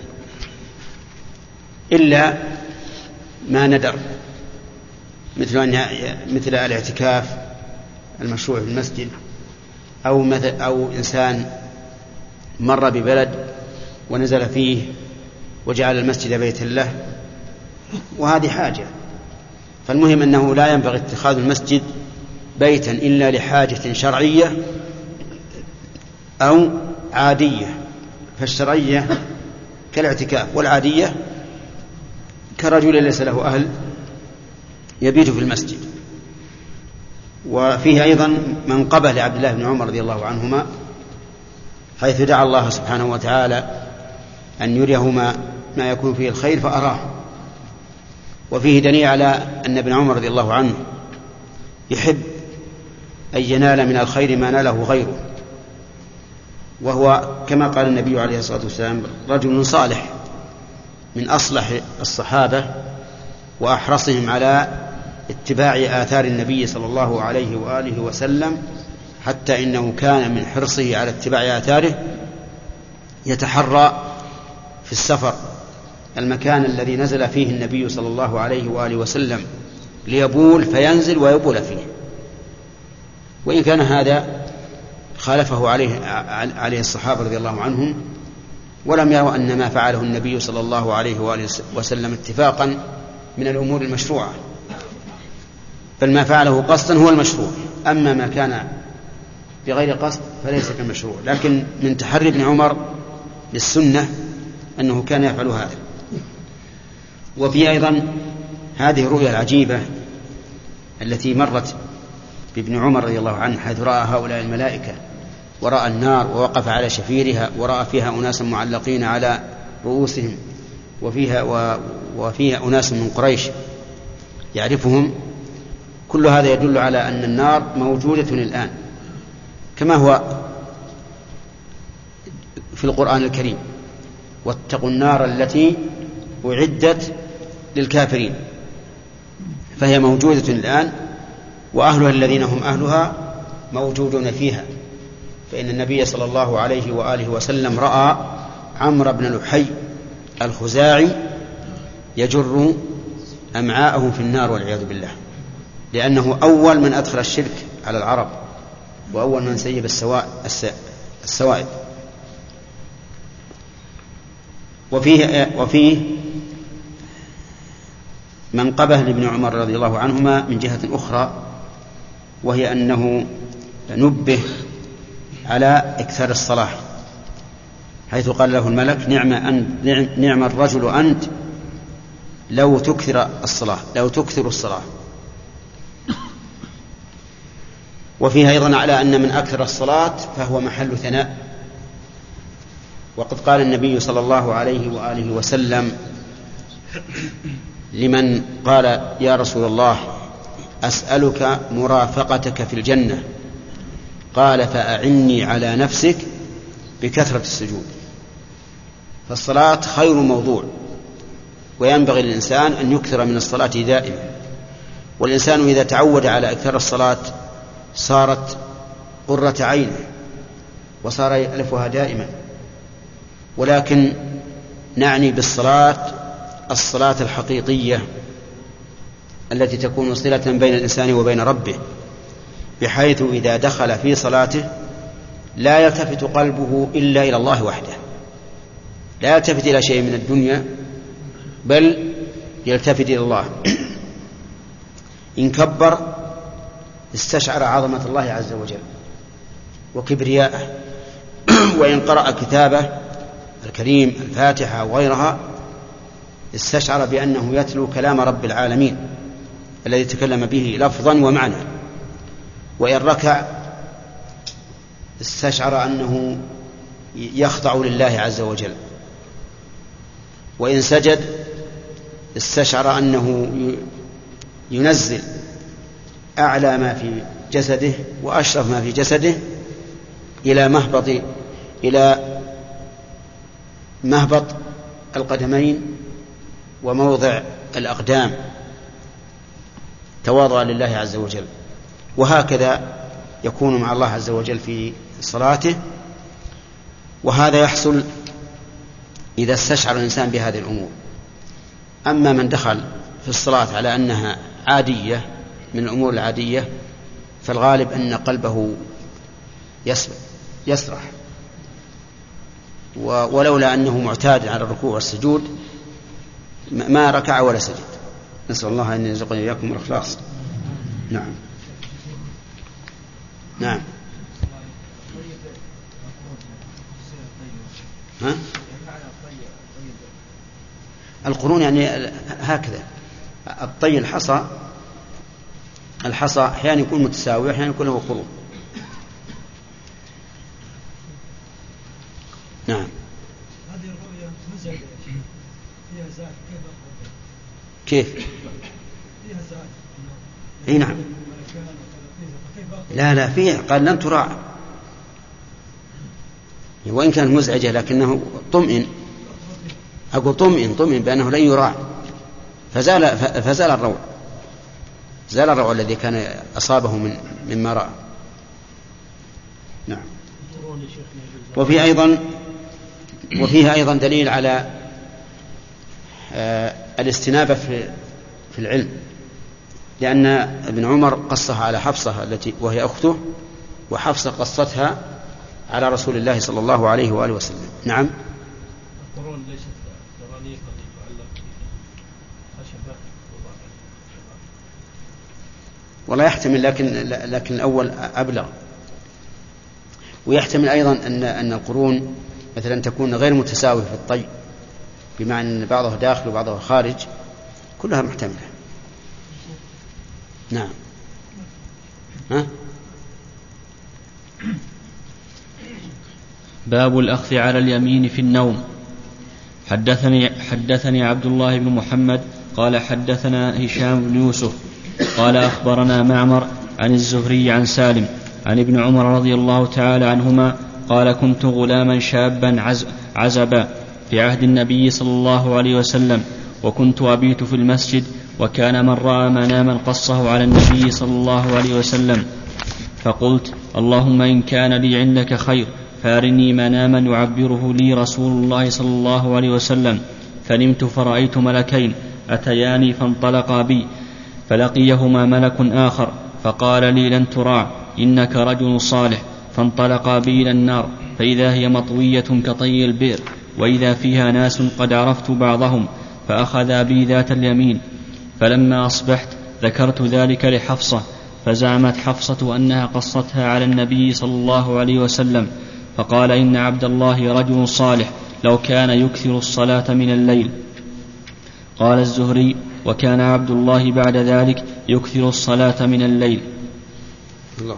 إلا ما ندر، مثل مثل الاعتكاف المشروع في المسجد، أو مثل أو إنسان مر ببلد ونزل فيه وجعل المسجد بيتا له، وهذه حاجة. فالمهم أنه لا ينبغي اتخاذ المسجد بيتا إلا لحاجة شرعية أو عادية. فالشرعية كالاعتكاف، والعادية كرجل ليس له أهل يبيت في المسجد. وفيه أيضا منقبة لعبد الله بن عمر رضي الله عنهما حيث دعا الله سبحانه وتعالى أن يريهما ما يكون فيه الخير فأراه. وفيه دليل على أن ابن عمر رضي الله عنه يحب أن ينال من الخير ما ناله غيره، وهو كما قال النبي عليه الصلاة والسلام رجل صالح من أصلح الصحابة وأحرصهم على اتباع آثار النبي صلى الله عليه وآله وسلم، حتى إنه كان من حرصه على اتباع آثاره يتحرى في السفر المكان الذي نزل فيه النبي صلى الله عليه وآله وسلم ليبول فينزل ويبول فيه، وإن كان هذا خالفه عليه, عليه الصحابة رضي الله عنهم ولم يروا أن ما فعله النبي صلى الله عليه وآله وسلم اتفاقا من الأمور المشروعة، بل ما فعله قصدا هو المشروع، أما ما كان بغير قصد فليس كالمشروع. لكن من تحري ابن عمر للسنة أنه كان يفعل هذا. وفي أيضا هذه الرؤيا العجيبة التي مرت بابن عمر رضي الله عنه، حيث رأى هؤلاء الملائكة ورأى النار ووقف على شفيرها ورأى فيها أناسا معلقين على رؤوسهم، وفيها, و وفيها أناس من قريش يعرفهم. كل هذا يدل على أن النار موجودة الآن كما هو في القرآن الكريم: واتقوا النار التي أعدت للكافرين. فهي موجودة الآن، وأهلها الذين هم أهلها موجودون فيها. فإن النبي صلى الله عليه وآله وسلم رأى عمرو بن لحي الخزاعي يجر أمعاءه في النار والعياذ بالله، لأنه أول من أدخل الشرك على العرب، وأول من سيب السوائب. وفيه, وفيه منقبة لابن عمر رضي الله عنهما من جهة أخرى، وهي أنه نبه على إكثار الصلاة، حيث قال له الملك: نعم, أنت نعم الرجل أنت لو تكثر الصلاة لو تكثر الصلاة. وفيها أيضا على أن من أكثر الصلاة فهو محل ثناء. وقد قال النبي صلى الله عليه وآله وسلم لمن قال: يا رسول الله أسألك مرافقتك في الجنة، قال: فأعني على نفسك بكثرة السجود. فالصلاة خير موضوع، وينبغي للإنسان أن يكثر من الصلاة دائما. والإنسان إذا تعود على إكثار الصلاة صارت قرة عينه وصار يألفها دائما. ولكن نعني بالصلاة الصلاة الحقيقية التي تكون صلة بين الإنسان وبين ربه، بحيث إذا دخل في صلاته لا يلتفت قلبه إلا إلى الله وحده، لا يلتفت إلى شيء من الدنيا، بل يلتفت إلى الله. إن كبر استشعر عظمة الله عز وجل وكبرياءه، وإن قرأ كتابه الكريم الفاتحة وغيرها استشعر بأنه يتلو كلام رب العالمين الذي تكلم به لفظا ومعنى. وإن ركع استشعر أنه يخضع لله عز وجل. وإن سجد استشعر أنه ينزل أعلى ما في جسده وأشرف ما في جسده إلى مهبط إلى مهبط القدمين وموضع الأقدام، تواضعا لله عز وجل. وهكذا يكون مع الله عز وجل في صلاته. وهذا يحصل إذا استشعر الإنسان بهذه الأمور. أما من دخل في الصلاة على أنها عادية من الأمور العادية، فالغالب أن قلبه يسرح، ولولا أنه معتاد على الركوع والسجود ما ركع ولا سجد. نسأل الله أن يرزقنا إياكم الإخلاص. نعم نعم ها؟ القرون يعني هكذا. الطي الحصى الحصى أحيانا يكون متساوي أحيانا يكون له قرون. نعم. هذه الرؤيا مزعجة فيها زاد، كيف؟ فيها زاد. اي نعم. لا لا فيه قال لن تراع، وإن كانت مزعجة لكنه طمئن. أقول طمئن طمئن بأنه لن يراع، فزال فزال الروع زال الروع الذي كان أصابه من مما رأى. نعم. وفي أيضا وفيها أيضا دليل على آه الاستنابة في في العلم، لأن ابن عمر قصها على حفصة التي وهي أخته، وحفصة قصتها على رسول الله صلى الله عليه وآله وسلم. نعم. القرون ليست غرانيق التي تعلق خشبة والله يحتمل، لكن لكن الأول أبلغ. ويحتمل أيضا أن أن القرون مثلا تكون غير متساوية في الطي، بمعنى أن بعضها داخل وبعضها خارج، كلها محتملة. نعم. ها؟ باب الأخذ على اليمين في النوم. حدثني, حدثني عبد الله بن محمد قال حدثنا هشام بن يوسف قال أخبرنا معمر عن الزهري عن سالم عن ابن عمر رضي الله تعالى عنهما قال كنت غلاما شابا عزبا في عهد النبي صلى الله عليه وسلم، وكنت أبيت في المسجد، وكان من رأى مناما قصه على النبي صلى الله عليه وسلم، فقلت اللهم إن كان لي عندك خير فارني مناما يعبره لي رسول الله صلى الله عليه وسلم. فنمت فرأيت ملكين أتياني فانطلقا بي، فلقيهما ملك آخر فقال لي لن تراع إنك رجل صالح، فانطلقا بي إلى النار فإذا هي مطوية كطي البئر، وإذا فيها ناس قد عرفت بعضهم، فأخذا بي ذات اليمين. فلما أصبحت ذكرت ذلك لحفصة، فزعمت حفصة أنها قصتها على النبي صلى الله عليه وسلم، فقال إن عبد الله رجل صالح لو كان يكثر الصلاة من الليل. قال الزهري وكان عبد الله بعد ذلك يكثر الصلاة من الليل. الله.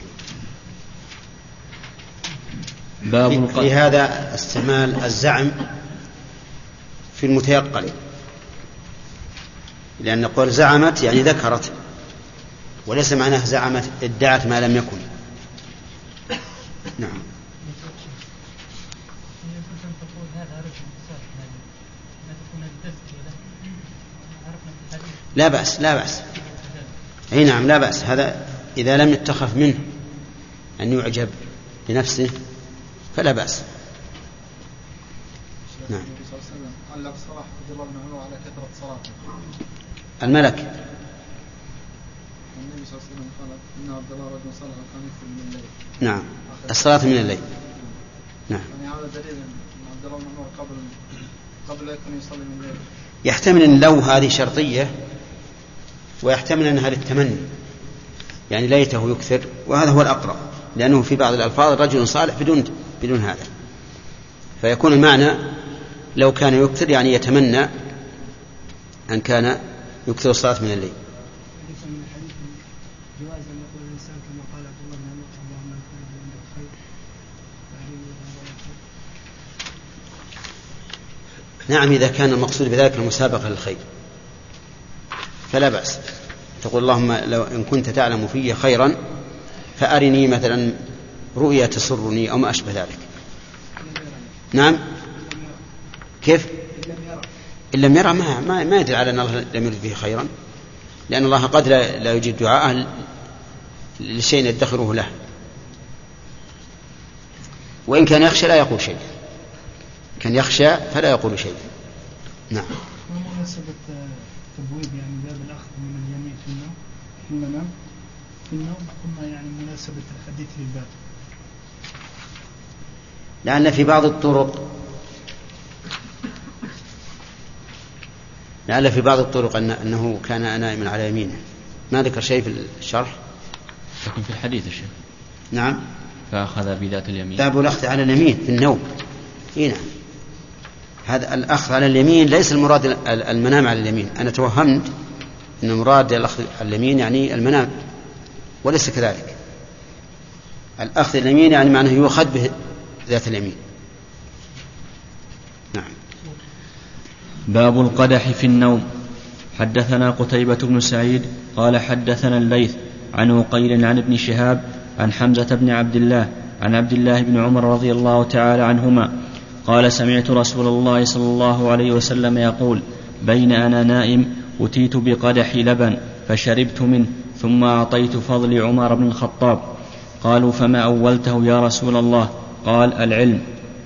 باب في هذا استعمال الزعم في المتيقن، لأن قول زعمت يعني ذكرت، وليس معناه زعمت ادعت ما لم يكن. نعم. لا بأس لا بأس أي نعم لا بأس، هذا إذا لم يتخف منه أن يعجب بنفسه فلا بأس. نعم. علق صلاح رضي الله عنه على كثرة صلاته. الملك النبي صلى الله عليه وسلم قال إن عبد الله رجل صالح كان يكثر من الليل. نعم الصلاة من الليل. نعم. يعني هذا دليل أن عبد الله بن عمر قبل قبل يكون يصلي من الليل. يحتمل أن لو هذه شرطية، ويحتمل أنها للتمني، يعني ليته يكثر، وهذا هو الأقرب، لأنه في بعض الألفاظ رجل صالح بدون بدون هذا، فيكون المعنى لو كان يكثر يعني يتمنى أن كان يكثر الصلاة من الليل. نعم إذا كان المقصود بذلك المسابقة للخير فلا بأس، تقول اللهم لو إن كنت تعلم في خيرا فأرني مثلا رؤيا تسرني أو ما أشبه ذلك. نعم كيف؟ إن لم يرى ما, ما, ما يدل على أن الله لم يرد فيه خيرا، لأن الله قد لا, لا يجيب دعاءه لشيء يدخره له، وإن كان يخشى لا يقول شيء، كان يخشى فلا يقول شيء. نعم. مناسبة تبويب يعني باب الأخذ من اليمين في النوم في المنام في النوم ثم يعني مناسبة الحديث للباب، لأن في بعض الطرق لعل في بعض الطرق أن أنه كان نائما على يمينه، ما ذكر شيء في الشرح لكن في الحديث الشيء. نعم. فأخذ بذات اليمين. باب الأخذ على اليمين في النوم. إيه نعم. هذا الأخذ على اليمين ليس المراد المنام على اليمين، أنا توهمت أن المراد الأخذ على اليمين يعني المنام، وليس كذلك. الأخذ على اليمين يعني معناه يؤخذ به ذات اليمين. نعم. باب القدح في النوم. حدثنا قتيبة بن سعيد قال حدثنا الليث عن عقيل عن ابن شهاب عن حمزة بن عبد الله عن عبد الله بن عمر رضي الله تعالى عنهما قال سمعت رسول الله صلى الله عليه وسلم يقول بين أنا نائم أتيت بقدح لبن فشربت منه ثم أعطيت فضل عمر بن الخطاب. قالوا فما أولته يا رسول الله؟ قال العلم.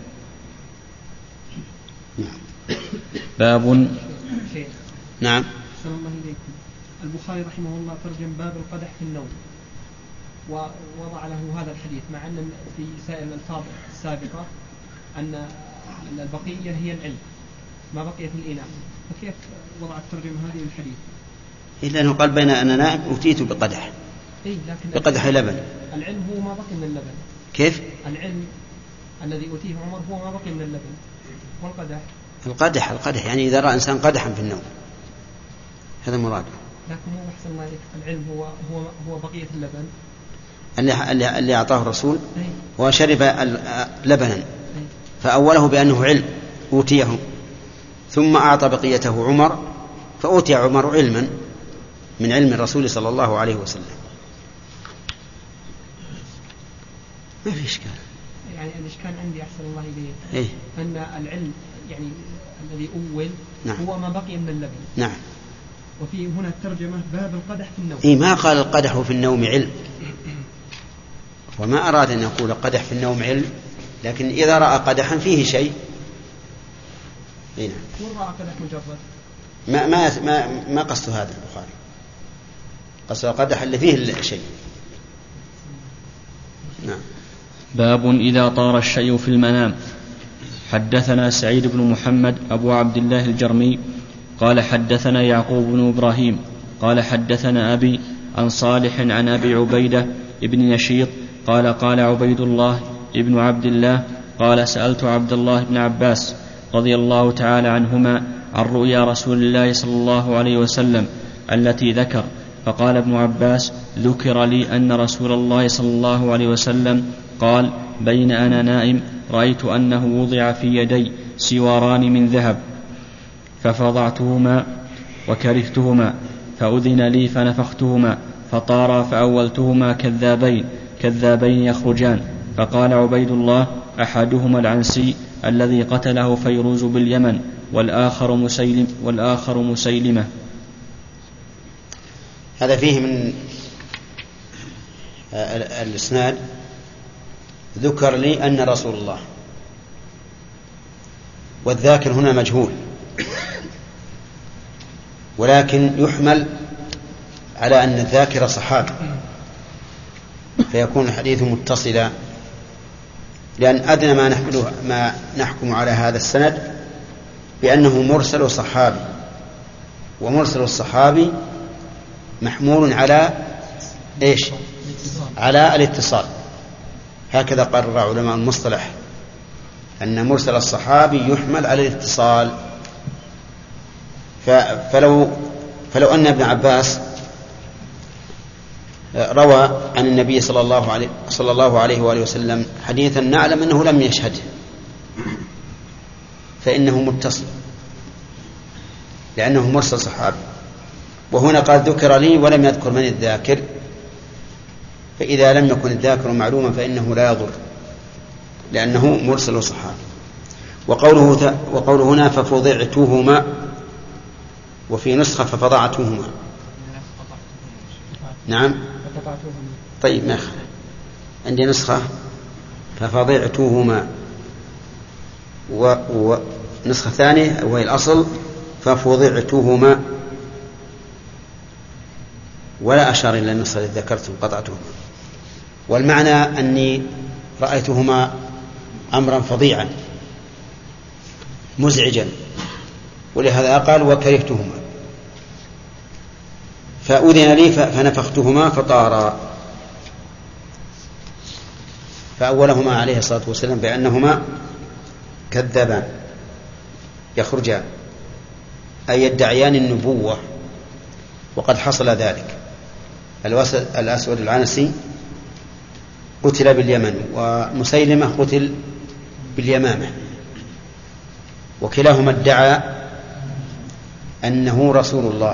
باب. نعم. البخاري رحمه الله ترجم باب القدح في النوم ووضع له هذا الحديث، مع أن في سائر الألفاظ السابقة أن البقية هي العلم ما بقي في الإناء، فكيف وضع الترجمة هذه الحديث؟ إلا أنه قال بين أنا نائم أوتيت بقدح إيه لكن بقدح لبن. العلم هو ما بقي من اللبن. كيف؟ العلم الذي أوتيه عمر هو ما بقي من اللبن والقدح. القدح القدح يعني إذا رأى إنسان قدحا في النوم هذا مراده. لكن هو أحسن الله عليك العلم هو هو هو بقية اللبن اللي اللي, اللي أعطاه الرسول أي. وشرب لبنا أي. فأوله بأنه علم أوتيه ثم أعطى بقيته عمر فأوتي عمر علما من علم الرسول صلى الله عليه وسلم. ما في إشكال. يعني الإشكال عندي أحسن الله إليه إيه؟ أن العلم يعني الذي أول نعم. هو ما بقي من اللبن. نعم. وفي هنا الترجمة باب القدح في النوم. إيه ما قال القدح في النوم علم وما أراد أن يقول قدح في النوم علم، لكن إذا رأى قدحا فيه شيء. إيه نعم. وين رأى قدح مجرد؟ ما ما ما ما قصد هذا البخاري، قصد القدح اللي فيه شيء. نعم. باب إذا طار الشيء في المنام. حدثنا سعيد بن محمد أبو عبد الله الجرمي قال حدثنا يعقوب بن إبراهيم قال حدثنا أبي عن صالح عن أبي عبيدة ابن نشيط قال قال عبيد الله ابن عبد الله قال سألت عبد الله بن عباس رضي الله تعالى عنهما عن رؤيا رسول الله صلى الله عليه وسلم التي ذكر، فقال ابن عباس ذكر لي أن رسول الله صلى الله عليه وسلم قال بين أنا نائم رأيت أنه وضع في يدي سواران من ذهب ففضعتهما وكرهتهما فأذن لي فنفختهما فطارا فأولتهما كذابين كذابين يخرجان. فقال عبيد الله أحدهما العنسي الذي قتله فيروز باليمن والآخر مسيلم والآخر مسيلمة. هذا فيه من الإسناد ذكر لي أن رسول الله، والذاكر هنا مجهول ولكن يحمل على أن الذاكر صحابي فيكون الحديث متصلا، لأن أدنى ما نحمله ما نحكم على هذا السند بأنه مرسل صحابي، ومرسل الصحابي محمول على إيش؟ على الاتصال. هكذا قرر علماء المصطلح أن مرسل الصحابي يحمل على الاتصال. فلو فلو أن ابن عباس روى عن النبي صلى الله عليه صلى الله عليه وآله وسلم حديثا نعلم أنه لم يشهده فإنه متصل لأنه مرسل صحابي، وهنا قال ذكر لي ولم يذكر من الذاكر، فإذا لم يكن الذاكر معلوما فإنه لا يضر لأنه مرسل صحابي. وقوله وقوله هنا ففضعتهما، وفي نسخة ففضعتهما. نعم. طيب ما أخذ عندي نسخة ففضعتهما ونسخة ثانية وهي الأصل ففضعتهما، ولا أشار إلى النسخة التي ذكرتم قطعتهما. والمعنى أني رأيتهما أمرا فظيعا مزعجا، ولهذا قال وكرهتهما فأذن لي فنفختهما فطارا. فأولهما عليه الصلاة والسلام بأنهما كذبان يخرجان أي يدعيان النبوة، وقد حصل ذلك. الأسود العنسي قتل باليمن، ومسيلمة قتل باليمامة، وكلاهما ادعى أنه رسول الله.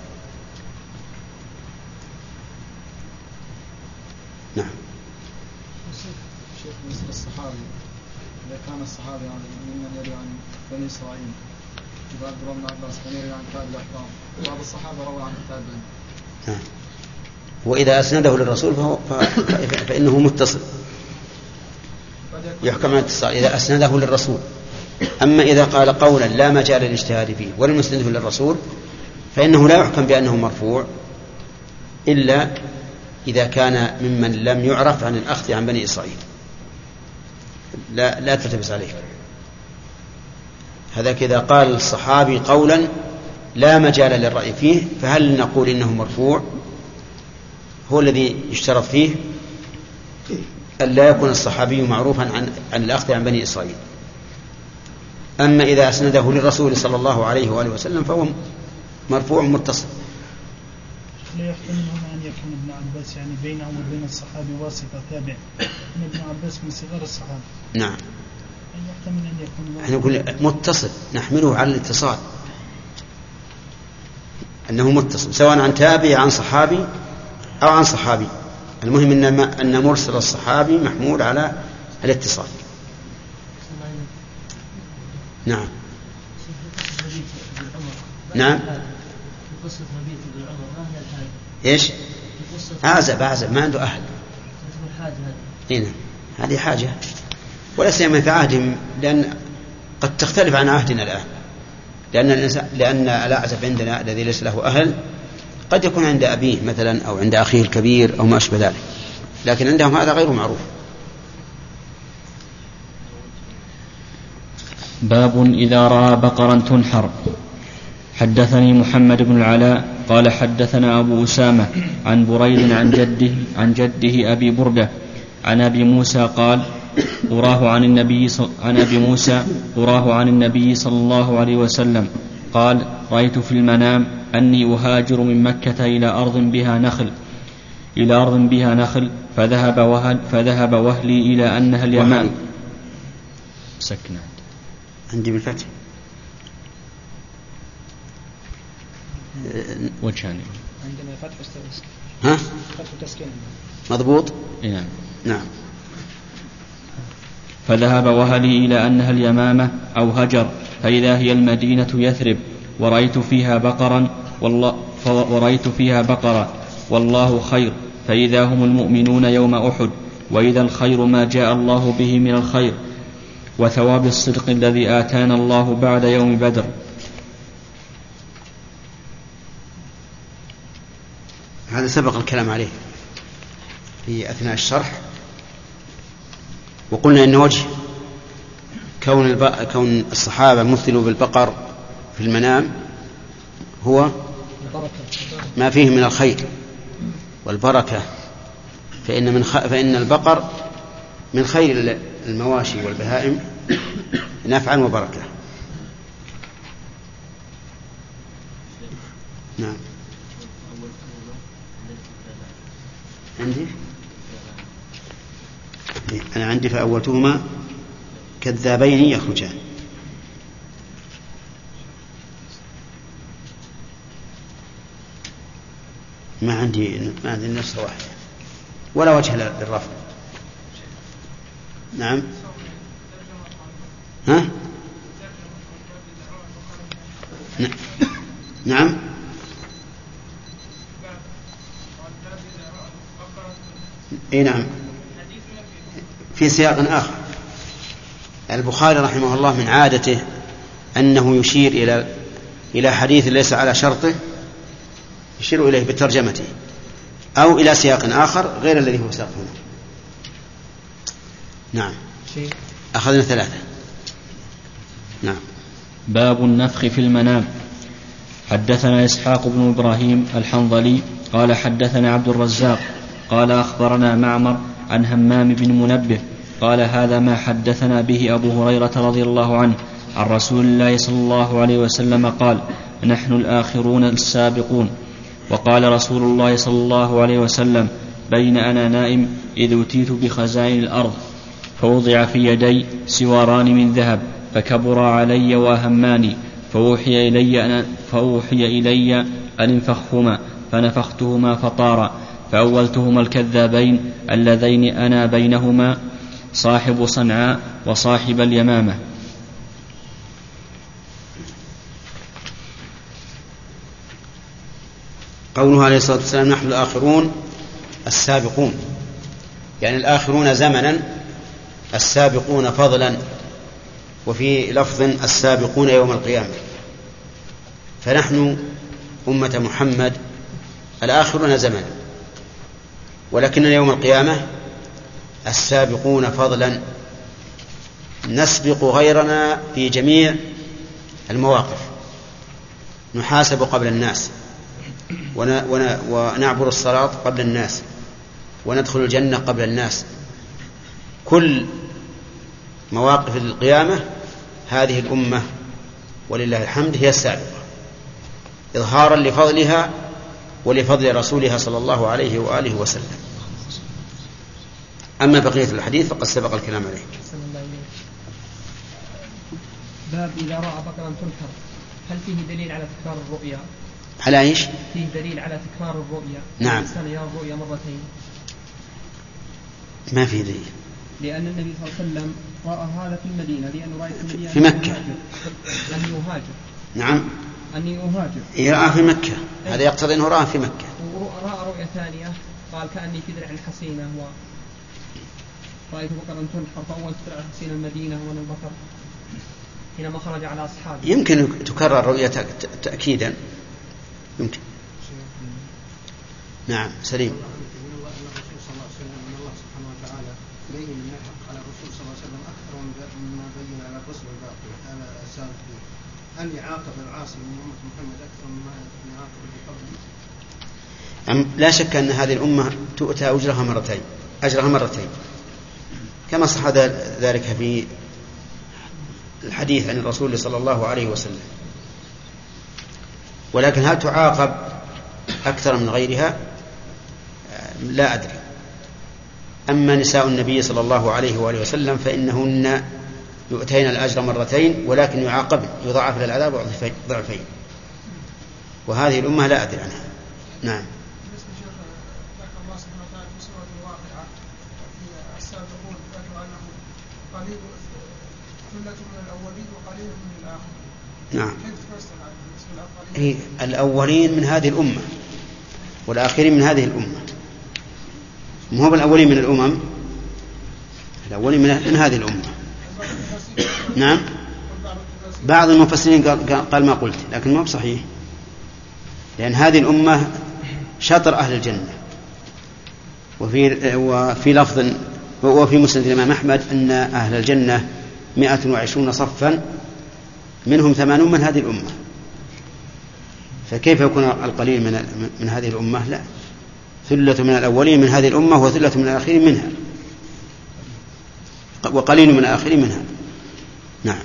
نعم. شيخ مثل الصحابي إذا كان الصحابي يعني ممن يروي عن بني إسرائيل إذا عبد الله بن عباس كان يروي عن كتاب الأحبار، بعض الصحابة روى عن التابعين. نعم. وإذا أسنده للرسول فهو فإنه متصل يحكم على الاتصال إذا أسنده للرسول. أما إذا قال قولا لا مجال للاجتهاد فيه ولم يسنده للرسول فإنه لا يحكم بأنه مرفوع إلا إذا كان ممن لم يعرف عن الأخذ عن بني إسرائيل، لا لا تلتبس عليه. هذا كذا قال الصحابي قولا لا مجال للرأي فيه، فهل نقول إنه مرفوع؟ هو الذي يشترط فيه أن لا يكون الصحابي معروفا عن, عن الأخذ عن بني إسرائيل. أما إذا أسنده للرسول صلى الله عليه وآله وسلم فهو مرفوع متصل. لا يحتمل هنا أن يكون ابن عباس يعني بينه وبين الصحابي واسطة تابع، أن ابن عباس من صغار الصحابة. نعم. يحتمل أن يكون نحن نقول متصل، نحمله على الاتصال، أنه متصل سواء عن تابع عن صحابي أو عن صحابي، المهم أن, أن مرسل الصحابي محمول على الاتصال. نعم نعم. إيش؟ أعزب أعزب ما عنده أهل. هنا هذه حاجة، ولا سيما في عهدهم، لأن قد تختلف عن عهدنا الآن، لأن الإنسان لأن الأعزب عندنا الذي ليس له أهل قد يكون عند أبيه مثلا أو عند أخيه الكبير أو ما أشبه ذلك، لكن عندهم هذا غير معروف. باب إذا رأى بقرا تنحر. حدثني محمد بن العلاء قال حدثنا أبو أسامة عن بريد عن جده عن جده أبي بردة عن أبي موسى قال أراه عن النبي عن أبي موسى أراه عن النبي صلى الله عليه وسلم قال رأيت في المنام أني أهاجر من مكة إلى أرض بها نخل إلى أرض بها نخل فذهب وهل فذهب وهلي إلى أنها اليمن. سكنت عندي بالفتح وجهاني عندنا فتح وتسكين. ها فتح وتسكين مضبوط. نعم نعم. فذهب وهلي إلى أنها اليمامة أو هجر فإذا هي المدينة يثرب ورأيت فيها بقرا والله ورأيت فيها بقرا والله خير فإذا هم المؤمنون يوم أحد وإذا الخير ما جاء الله به من الخير وثواب الصدق الذي آتانا الله بعد يوم بدر. هذا سبق الكلام عليه في أثناء الشرح، وقلنا إن وجه كون, الب... كون الصحابة مثلوا بالبقر في المنام هو ما فيه من الخير والبركة، فإن, من خ... فإن البقر من خير المواشي والبهائم نفعا وبركة. نعم. عندي أنا عندي فأولتهما كذابين يخرجان. ما عندي ما عندي النص واحد ولا وجه للرفع. نعم. ها؟ نعم. اي نعم في سياق آخر. البخاري رحمه الله من عادته أنه يشير إلى إلى حديث ليس على شرطه يشير إليه بترجمته أو إلى سياق آخر غير الذي هو سياق هنا. نعم. أخذنا ثلاثة. نعم. باب النفخ في المنام. حدثنا إسحاق بن إبراهيم الحنظلي قال حدثنا عبد الرزاق قال أخبرنا معمر عن همام بن منبه قال هذا ما حدثنا به أبو هريرة رضي الله عنه عن رسول الله صلى الله عليه وسلم قال نحن الآخرون السابقون. وقال رسول الله صلى الله عليه وسلم بين أنا نائم إذ أتيت بخزائن الأرض فوضع في يدي سواران من ذهب فكبر علي وأهماني فأوحي إلي أن, فأوحي إلي أن انفخهما فنفختهما فطارا فأولتهما الكذابين اللذين أنا بينهما صاحب صنعاء وصاحب اليمامة. قوله عليه الصلاة والسلام نحن الآخرون السابقون، يعني الآخرون زمنا السابقون فضلا، وفي لفظ السابقون يوم القيامة. فنحن أمة محمد الآخرون زمنا، ولكن يوم القيامة السابقون فضلا، نسبق غيرنا في جميع المواقف، نحاسب قبل الناس، ونعبر الصراط قبل الناس، وندخل الجنة قبل الناس. كل مواقف القيامة هذه الأمة ولله الحمد هي السابقة، إظهارا لفضلها ولفضل رسولها صلى الله عليه وآله وسلم. أما بقية الحديث فقد سبق الكلام عليه. باب إذا رأى بقرا تنحر، هل فيه دليل على تكرار الرؤيا؟ على إيش؟ فيه دليل على تكرار الرؤيا. نعم. الإنسان يرى الرؤيا مرتين. ما فيه دليل، لأن النبي صلى الله عليه وسلم رأى هذا في المدينة، لأنه رأى في المدينة في مكة أني أهاجر. نعم، أني أهاجر يرى في مكة، هذا يقتضي أنه رأى في مكة. ورأى رؤيا ثانية قال كأني في درع حصينة ورأيت بقرا تنحر، فأول درع حصينة المدينة وأنا البقر حينما خرج على أصحابه. يمكن تكرر رؤية تأكيدا، يمكن. نعم سليم. هل يعاقب العاصي من أمة محمد أكثر مما يعاقب من قبله؟ لا شك أن هذه الأمة تؤتى أجرها مرتين أجرها مرتين كما صح ذلك في الحديث عن الرسول صلى الله عليه وسلم. ولكن هل تعاقب أكثر من غيرها؟ لا أدري. أما نساء النبي صلى الله عليه وآله وسلم فإنهن يؤتين الأجر مرتين، ولكن يعاقبن، يضاعف العذاب ضعفين. وهذه الأمة لا أدري عنها. نعم. نعم. هي الأولين من هذه الأمة والآخرين من هذه الأمة، مو هو الأولين من الأمم، الأولين من هذه الأمة. نعم. بعض المفسرين قال, قال ما قلت، لكن ما بصحيح، لأن هذه الأمة شطر أهل الجنة. وفي, وفي لفظ وفي مسند الإمام أحمد أن أهل الجنة مئة وعشرون صفا منهم ثمانون من هذه الأمة. فكيف يكون القليل من, من هذه الأمة؟ لا، ثلة من الأولين من هذه الأمة وثلة من الآخرين منها، وقليل من الآخرين منها. نعم.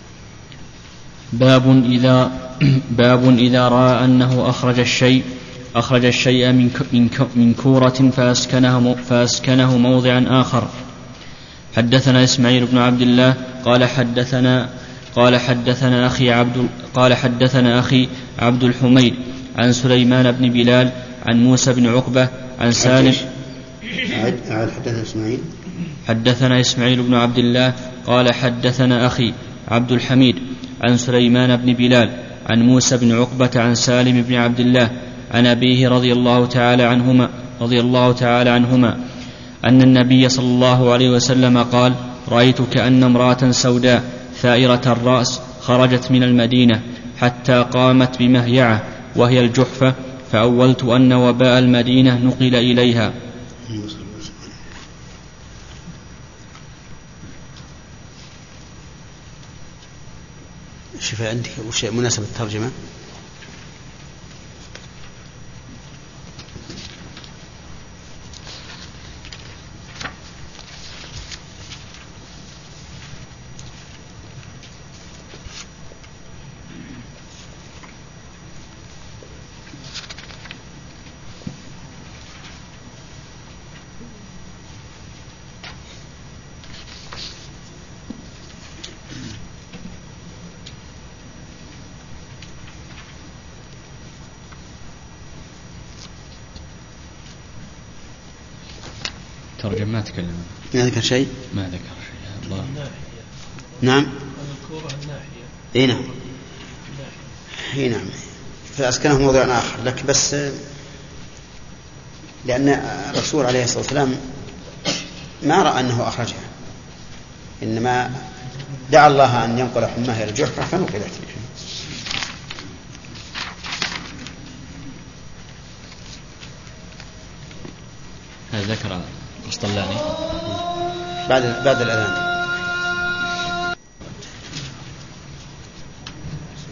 باب إذا باب إذا رأى أنه أخرج الشيء أخرج الشيء من من كورة فأسكنه فأسكنه موضعا آخر. حدثنا إسماعيل بن عبد الله قال حدثنا قال حدثنا أخي عبد قال حدثنا أخي عبد الحميد عن سليمان بن بلال عن موسى بن عقبة عن سالم. حدثنا إسماعيل حدثنا إسماعيل بن عبد الله قال حدثنا أخي عبد الحميد عن سليمان بن بلال عن موسى بن عقبة عن سالم بن عبد الله عن أبيه رضي الله تعالى عنهما رضي الله تعالى عنهما أن النبي صلى الله عليه وسلم قال: رأيت كأن امرأة سوداء ثائرة الرأس خرجت من المدينة حتى قامت بمهيعة وهي الجحفة، فأولت أن وباء المدينة نقل إليها. شوف عندك وش مناسبة الترجمة؟ ترجم ما تكلم، ما ذكر شيء، ما ذكر شيء. الله. نعم. الكورة الناحية. اي نعم. اي نعم. فأسكنه موضع آخر، لك بس لأن الرسول عليه الصلاة والسلام ما رأى أنه أخرجها، إنما دعا الله أن ينقل حماه إلى الجحفة فنقلت. هذا ذكر القسطلاني بعد بعد الأذان.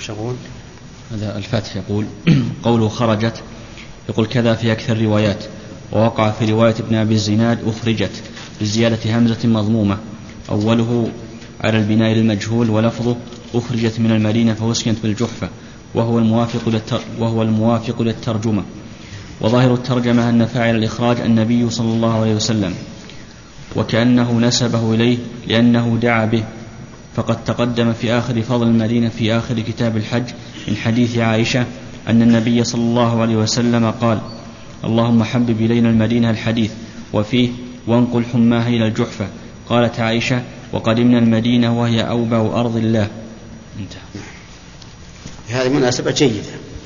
شغول هذا الفتح يقول قوله خرجت يقول كذا في أكثر الروايات، ووقع في رواية ابن أبي الزناد أخرجت بزيادة همزة مضمومة، أوله على البناء للمجهول ولفظه أخرجت من المدينة فوسكنت بالجحفة، وهو الموافق للتر وهو الموافق للترجمة. وظاهر الترجمة أن فاعل الإخراج النبي صلى الله عليه وسلم، وكأنه نسبه إليه لأنه دعا به، فقد تقدم في آخر فضل المدينة في آخر كتاب الحج من حديث عائشة أن النبي صلى الله عليه وسلم قال اللهم حبب إلينا المدينة الحديث، وفيه وانقل حماها إلى الجحفة. قالت عائشة وقدمنا المدينة وهي أوبع أرض الله. انتهى. هذه مناسبة جيدة.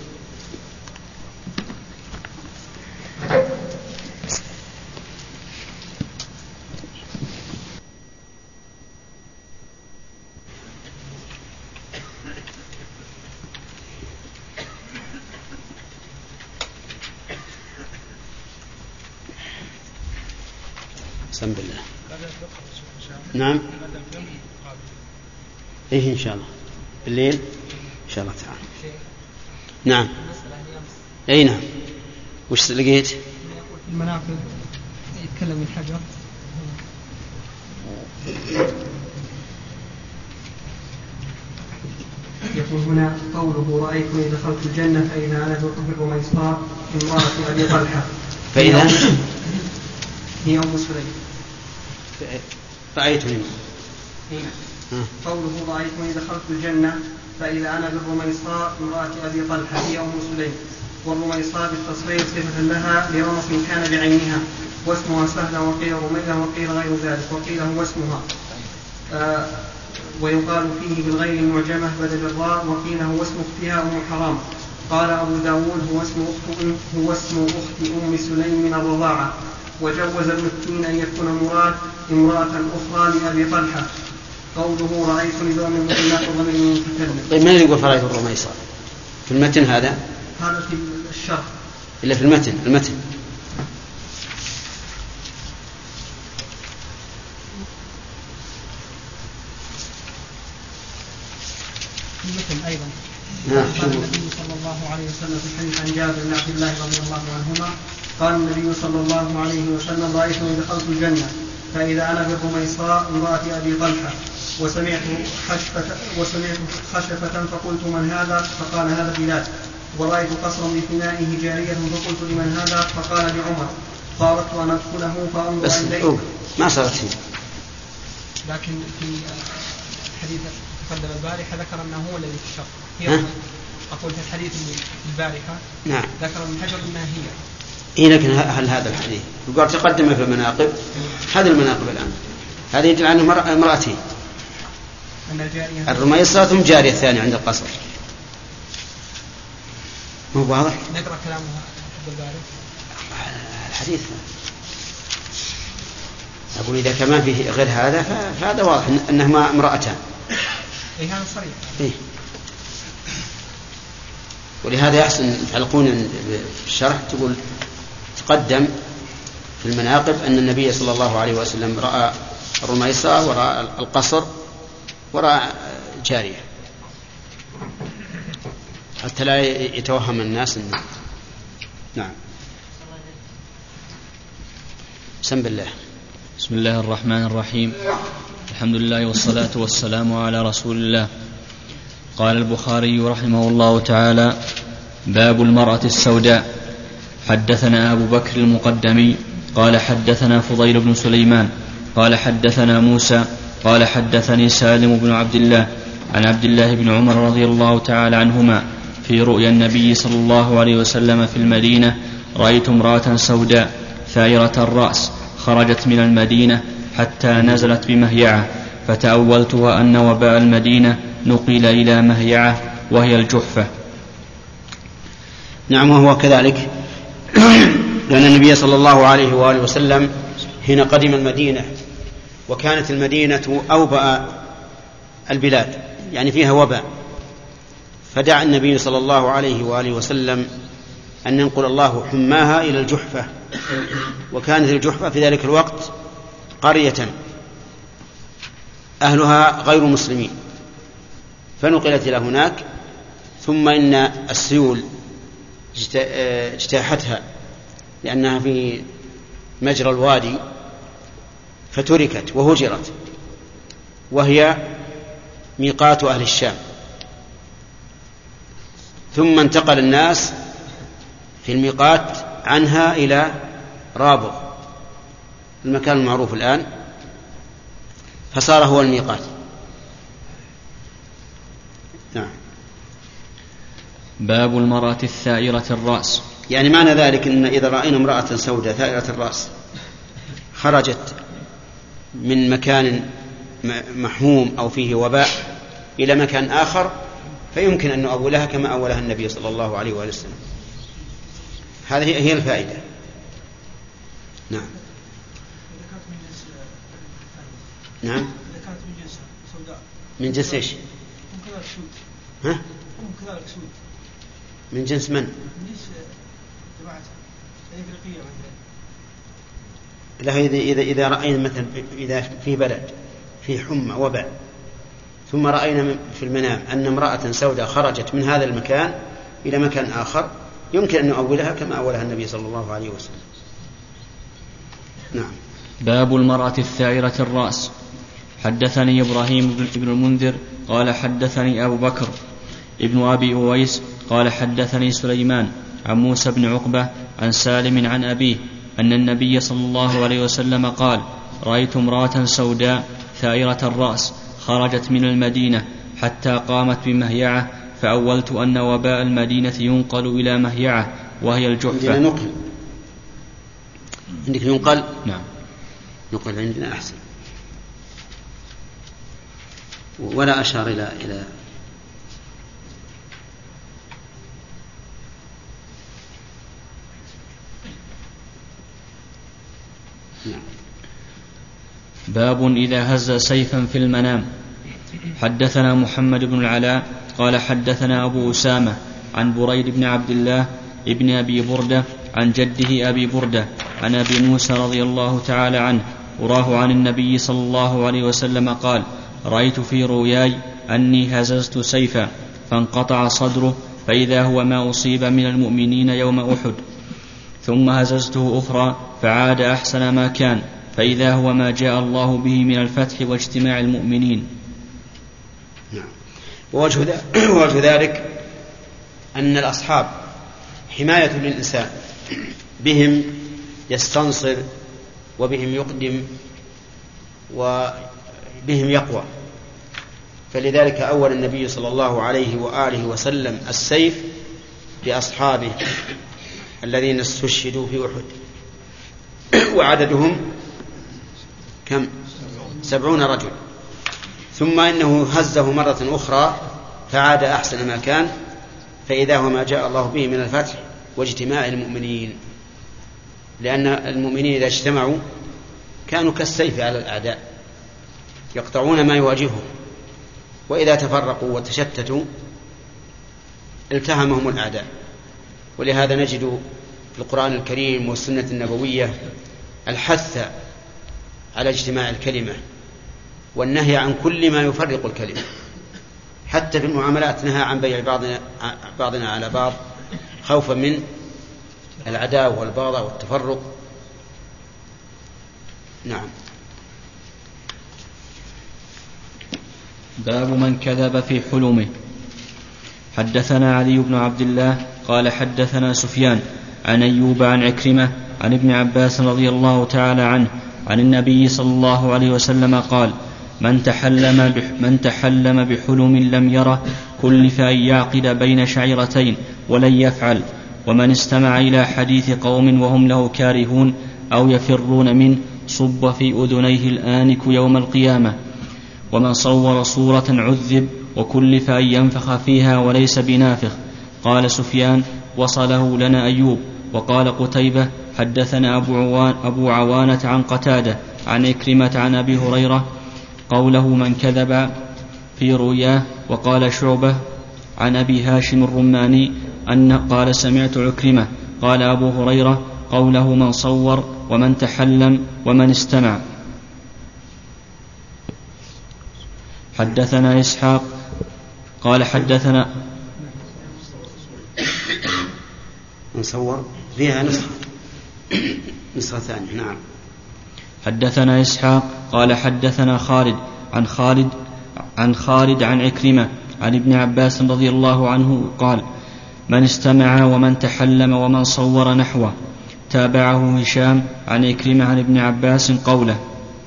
بسم الله. نعم. إيه إن شاء الله الليل إن شاء الله تعالى. نعم. أي نعم. وش لقيت؟ المناقب يتكلم الحجر. يقول هنا قوله رأيتني دخلت الجنة فإذا أنا ذو الرميصاء امرأة أبي طلحة. فإذا هي أم سليم. رأيتني. قوله رأيتني دخلت الجنة فإذا أنا بالرميصاء امرأة أبي طلحة هي أم سليم. والرميصاء بالتصغير صفة لها لرمص كان بعينها، واسمها سهلة وقيل رميلة وقيل غير ذلك وقيل هو اسمها. آه ويقال فيه بالغير المعجمة بدل الراء وقيل هو اسم اختها أم حرام. قال أبو داود هو اسم أخت هو اسم أخت أم سليم من الرضاعة. وجوز المتين أن يكون مراد امرأة أخرى لأبي طلحة. قوله رأيت نظام المدينة ضمير المتكلم. طيب من اللي يقول فرأيت الرميصاء في المتن هذا؟ هذا في الشرح. إلا في المتن المتن. في المتن أيضا. نعم. قال النبي صلى الله عليه وسلم في الحديث عن جابر بن عبد الله رضي الله عنهما قال النبي صلى الله عليه وسلم رأيتني دخلت الجنة فإذا أنا بالرميصاء امرأة أبي طلحة وسمعت خشفة وسمعت خشفة فقلت من هذا؟ فقال هذا بلال. ورأيت قصرا بفنائه جارية فقلت لمن هذا؟ فقال لعمر. فأردت أن أدخله فأنظر إليه. ما صارت فيه. لكن في الحديث تقدم البارحة ذكر أنه هو الذي في الشرق. هي أقول في الحديث البارحة نعم. ذكر ابن حجر أنها هي. إيه لكن هل هذا الحديث يقول تقدم في المناقب؟ هذه المناقب الآن هذه يدل عنه امرأتين الرميصاء ثم جارية الثانية عند القصر. مو واضح؟ نقرأ كلامها بالبارحة. الحديث أقول إذا كمان فيه غير هذا فهذا واضح أنهما امرأتان. إيه هذا صريح. إيه. ولهذا يحسن تعلقون في الشرح تقول تقدم في المناقب أن النبي صلى الله عليه وسلم رأى الرميصاء ورأى القصر ورأى جارية حتى لا يتوهم الناس إنه. نعم. بسم الله. بسم الله الرحمن الرحيم. الحمد لله والصلاة والسلام على رسول الله. قال البخاري رحمه الله تعالى باب المرأة السوداء. حدثنا أبو بكر المقدمي قال حدثنا فضيل بن سليمان قال حدثنا موسى قال حدثني سالم بن عبد الله عن عبد الله بن عمر رضي الله تعالى عنهما في رؤيا النبي صلى الله عليه وسلم في المدينة رأيت امرأة سوداء ثائرة الرأس خرجت من المدينة حتى نزلت بمهيعة فتأولتها أن وباء المدينة نقل إلى مهيعة وهي الجحفة. نعم وهو كذلك لأن النبي صلى الله عليه وآله وسلم حين قدم المدينة وكانت المدينة أوبأ البلاد يعني فيها وباء فدعا النبي صلى الله عليه وآله وسلم أن ينقل الله حماها إلى الجحفة. وكانت الجحفة في ذلك الوقت قرية أهلها غير مسلمين فنقلت إلى هناك ثم إن السيول اجتاحتها لأنها في مجرى الوادي فتركت وهجرت، وهي ميقات أهل الشام. ثم انتقل الناس في الميقات عنها إلى رابغ، المكان المعروف الآن، فصار هو الميقات. نعم. باب المرأة الثائرة الرأس. يعني معنى ذلك أن إذا رأينا امرأة سوداء ثائرة الرأس خرجت من مكان محموم أو فيه وباء إلى مكان آخر فيمكن أن نؤولها كما أولها النبي صلى الله عليه وآله وسلم. هذه هي الفائدة. نعم. نعم. من جنس ايش؟ ها؟ من جنس من؟ من جنس جماعة الإفريقية مثلا. لا، إذا إذا إذا رأينا مثلا إذا في بلد في حمى وباء ثم رأينا في المنام أن امرأة سوداء خرجت من هذا المكان إلى مكان آخر يمكن أن نؤولها كما أولها النبي صلى الله عليه وسلم. نعم. باب المرأة الثائرة الرأس. حدثني إبراهيم بن المنذر قال حدثني أبو بكر ابن أبي أويس قال حدثني سليمان عن موسى بن عقبة عن سالم عن أبيه أن النبي صلى الله عليه وسلم قال: رأيت امرأة سوداء ثائرة الرأس خرجت من المدينة حتى قامت بمهيعة، فأولت أن وباء المدينة ينقل إلى مهيعة وهي الجحفة. عندنا نقل. عندك ينقل؟ نعم. نقل عندنا أحسن. ولا أشار إلى إلى نعم. باب إذا هز سيفا في المنام. حدثنا محمد بن العلاء قال حدثنا أبو أسامة عن بريد بن عبد الله ابن أبي بردة عن جده أبي بردة عن أبي موسى رضي الله تعالى عنه وراه عن النبي صلى الله عليه وسلم قال: رأيت في رؤياي أني هززت سيفا فانقطع صدره فإذا هو ما أصيب من المؤمنين يوم أحد، ثم هززته أخرى فعاد أحسن ما كان فإذا هو ما جاء الله به من الفتح واجتماع المؤمنين. نعم. ووجه ذلك أن الأصحاب حماية للإنسان، بهم يستنصر وبهم يقدم وبهم يقوى، فلذلك أول النبي صلى الله عليه وآله وسلم السيف لأصحابه الذين استشهدوا في أحد وعددهم كم؟ سبعون رجل. ثم إنه هزه مرة أخرى فعاد أحسن ما كان فإذا هو ما جاء الله به من الفتح واجتماع المؤمنين، لأن المؤمنين إذا اجتمعوا كانوا كالسيف على الأعداء يقطعون ما يواجههم، وإذا تفرقوا وتشتتوا التهمهم الأعداء. ولهذا نجد في القرآن الكريم والسنة النبوية الحث على اجتماع الكلمة والنهي عن كل ما يفرق الكلمة، حتى في المعاملات نهى عن بيع بعضنا, بعضنا على بعض خوفا من العداوة والبغضاء والتفرق. نعم. باب من كذب في حلمه. حدثنا علي بن عبد الله قال حدثنا سفيان عن أيوب عن عكرمة عن ابن عباس رضي الله تعالى عنه عن النبي صلى الله عليه وسلم قال: من تحلم, من تحلم بحلم لم يره كلف أن يعقد بين شعيرتين ولن يفعل، ومن استمع إلى حديث قوم وهم له كارهون أو يفرون منه صب في أذنيه الآنك يوم القيامة، ومن صور صورة عذب وكلف أن ينفخ فيها وليس بنافخ. قال سفيان: وصله لنا أيوب. وقال قتيبة: حدثنا أبو, عوان أبو عوانة عن قتادة عن عكرمة عن أبي هريرة قوله من كذب في رؤياه. وقال شعبة عن أبي هاشم الرماني أن قال سمعت عكرمة. قال أبو هريرة قوله من صور ومن تحلم ومن استمع. حدثنا إسحاق قال حدثنا صور فيها نسخة نسخة ثانية. نعم. حدثنا إسحاق قال حدثنا خالد عن خالد عن خالد عن عكرمة عن ابن عباس رضي الله عنه قال من استمع ومن تحلم ومن صور نحوه. تابعه هشام عن عكرمة عن ابن عباس قوله.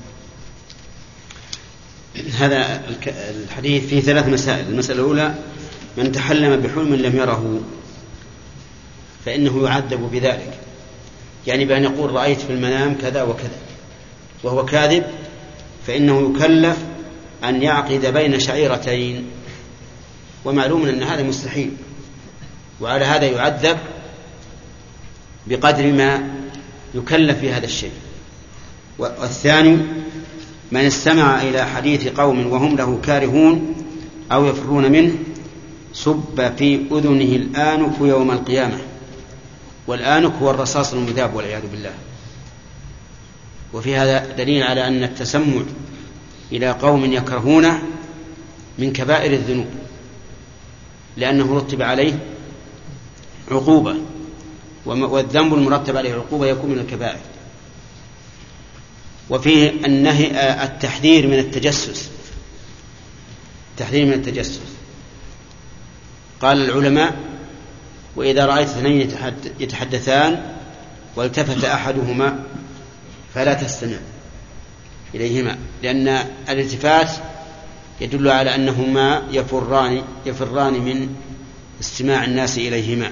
هذا الحديث فيه ثلاث مسائل. المسألة الأولى من تحلم بحلم لم يره فإنه يعذب بذلك، يعني بأن يقول رأيت في المنام كذا وكذا وهو كاذب، فإنه يكلف أن يعقد بين شعيرتين، ومعلوم أن هذا مستحيل، وعلى هذا يعذب بقدر ما يكلف في هذا الشيء. والثاني من استمع إلى حديث قوم وهم له كارهون أو يفرون منه صب في أذنه الآنك يوم القيامة، والآنك هو الرصاص المذاب والعياذ بالله. وفي هذا دليل على أن التسمع إلى قوم يكرهونه من كبائر الذنوب، لأنه رتب عليه عقوبة، والذنب المرتب عليه عقوبة يكون من الكبائر. وفيه النهي التحذير من التجسس، التحذير من التجسس. قال العلماء وإذا رأيت اثنين يتحدثان والتفت أحدهما فلا تستمع إليهما، لأن الالتفات يدل على أنهما يفران يفران من استماع الناس إليهما.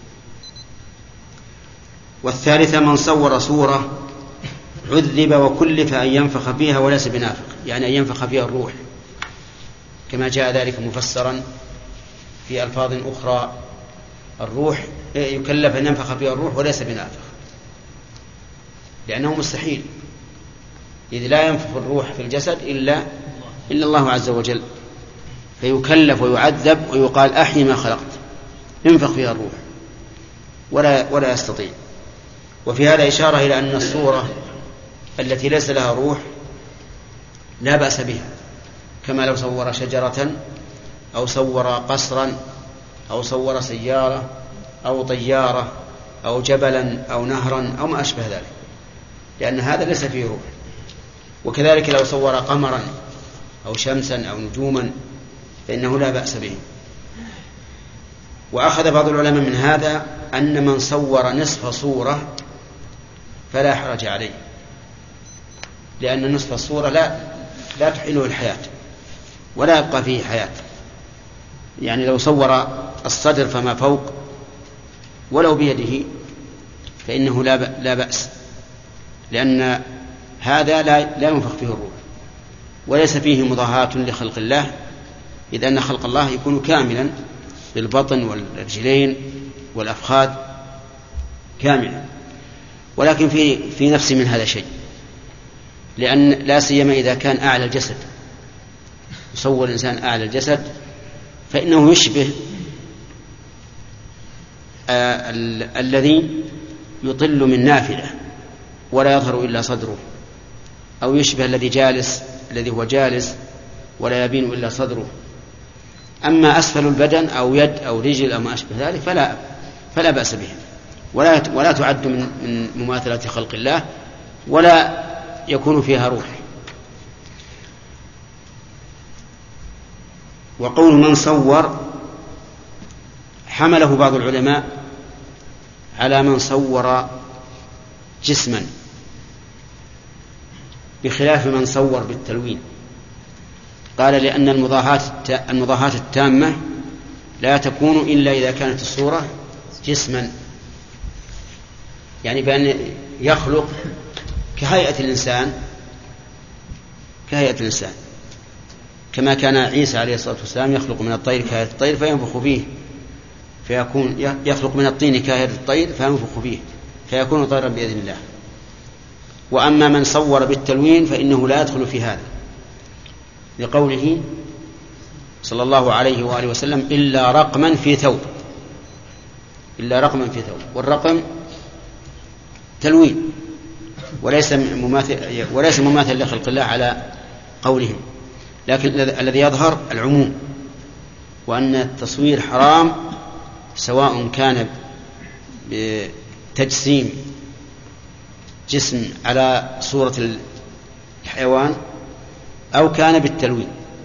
والثالثة من صور صورة عذب وكلف أن ينفخ فيها وليس بنافخ، يعني أن ينفخ فيها الروح، كما جاء ذلك مفسرا في ألفاظ أخرى. الروح يكلف أن ينفخ فيها الروح وليس بنافخ، لأنه مستحيل، إذ لا ينفخ الروح في الجسد إلا إلا الله عز وجل، فيكلف ويعذب ويقال أحي ما خلقت، ينفخ فيها الروح ولا ولا يستطيع. وفي هذا إشارة إلى أن الصورة التي ليس لها روح لا بأس بها، كما لو صور شجرة أو صور قصرا أو صور سيارة أو طيارة أو جبلا أو نهرا أو ما أشبه ذلك، لأن هذا ليس فيه روح. وكذلك لو صور قمرا أو شمسا أو نجوما فإنه لا بأس به. وأخذ بعض العلماء من هذا أن من صور نصف صورة فلا حرج عليه، لأن نصف الصورة لا لا تحيله الحياة ولا يبقى فيه حياة. يعني لو صور الصدر فما فوق ولو بيده فإنه لا لا بأس، لأن هذا لا لا ينفخ فيه الروح وليس فيه مضاهاة لخلق الله، إذ أن خلق الله يكون كاملا بالبطن والرجلين والأفخاذ كاملا. ولكن في في نفس من هذا شيء، لأن لا سيما إذا كان أعلى الجسد، يصور الإنسان أعلى الجسد فإنه يشبه آه ال- الذي يطل من نافلة ولا يظهر إلا صدره، أو يشبه الذي جالس الذي هو جالس ولا يبين إلا صدره. أما أسفل البدن أو يد أو رجل أو ما أشبه ذلك فلا فلا بأس به، ولا ولا تعد من من مماثلة خلق الله ولا يكون فيها روح. وقول من صور حمله بعض العلماء على من صور جسما، بخلاف من صور بالتلوين. قال لأن المضاهاة المضاهاة التامة لا تكون إلا إذا كانت الصورة جسما، يعني بأن يخلق كهيئة الإنسان كهيئة الإنسان كما كان عيسى عليه الصلاة والسلام يخلق من الطير كهيئة الطير فينفخ فيه فيكون يخلق من الطين كهيئة الطير فينفخ فيه فيكون طيرا بإذن الله. وأما من صور بالتلوين فإنه لا يدخل في هذا، لقوله صلى الله عليه وآله وسلم إلا رقما في ثوب، إلا رقما في ثوب، والرقم تلوين وليس مماثل وليس مماثل لخلق الله على قولهم، لكن الذي يظهر العموم، وأن التصوير حرام سواء كان بتجسيم جسم على صورة الحيوان أو كان بالتلوين.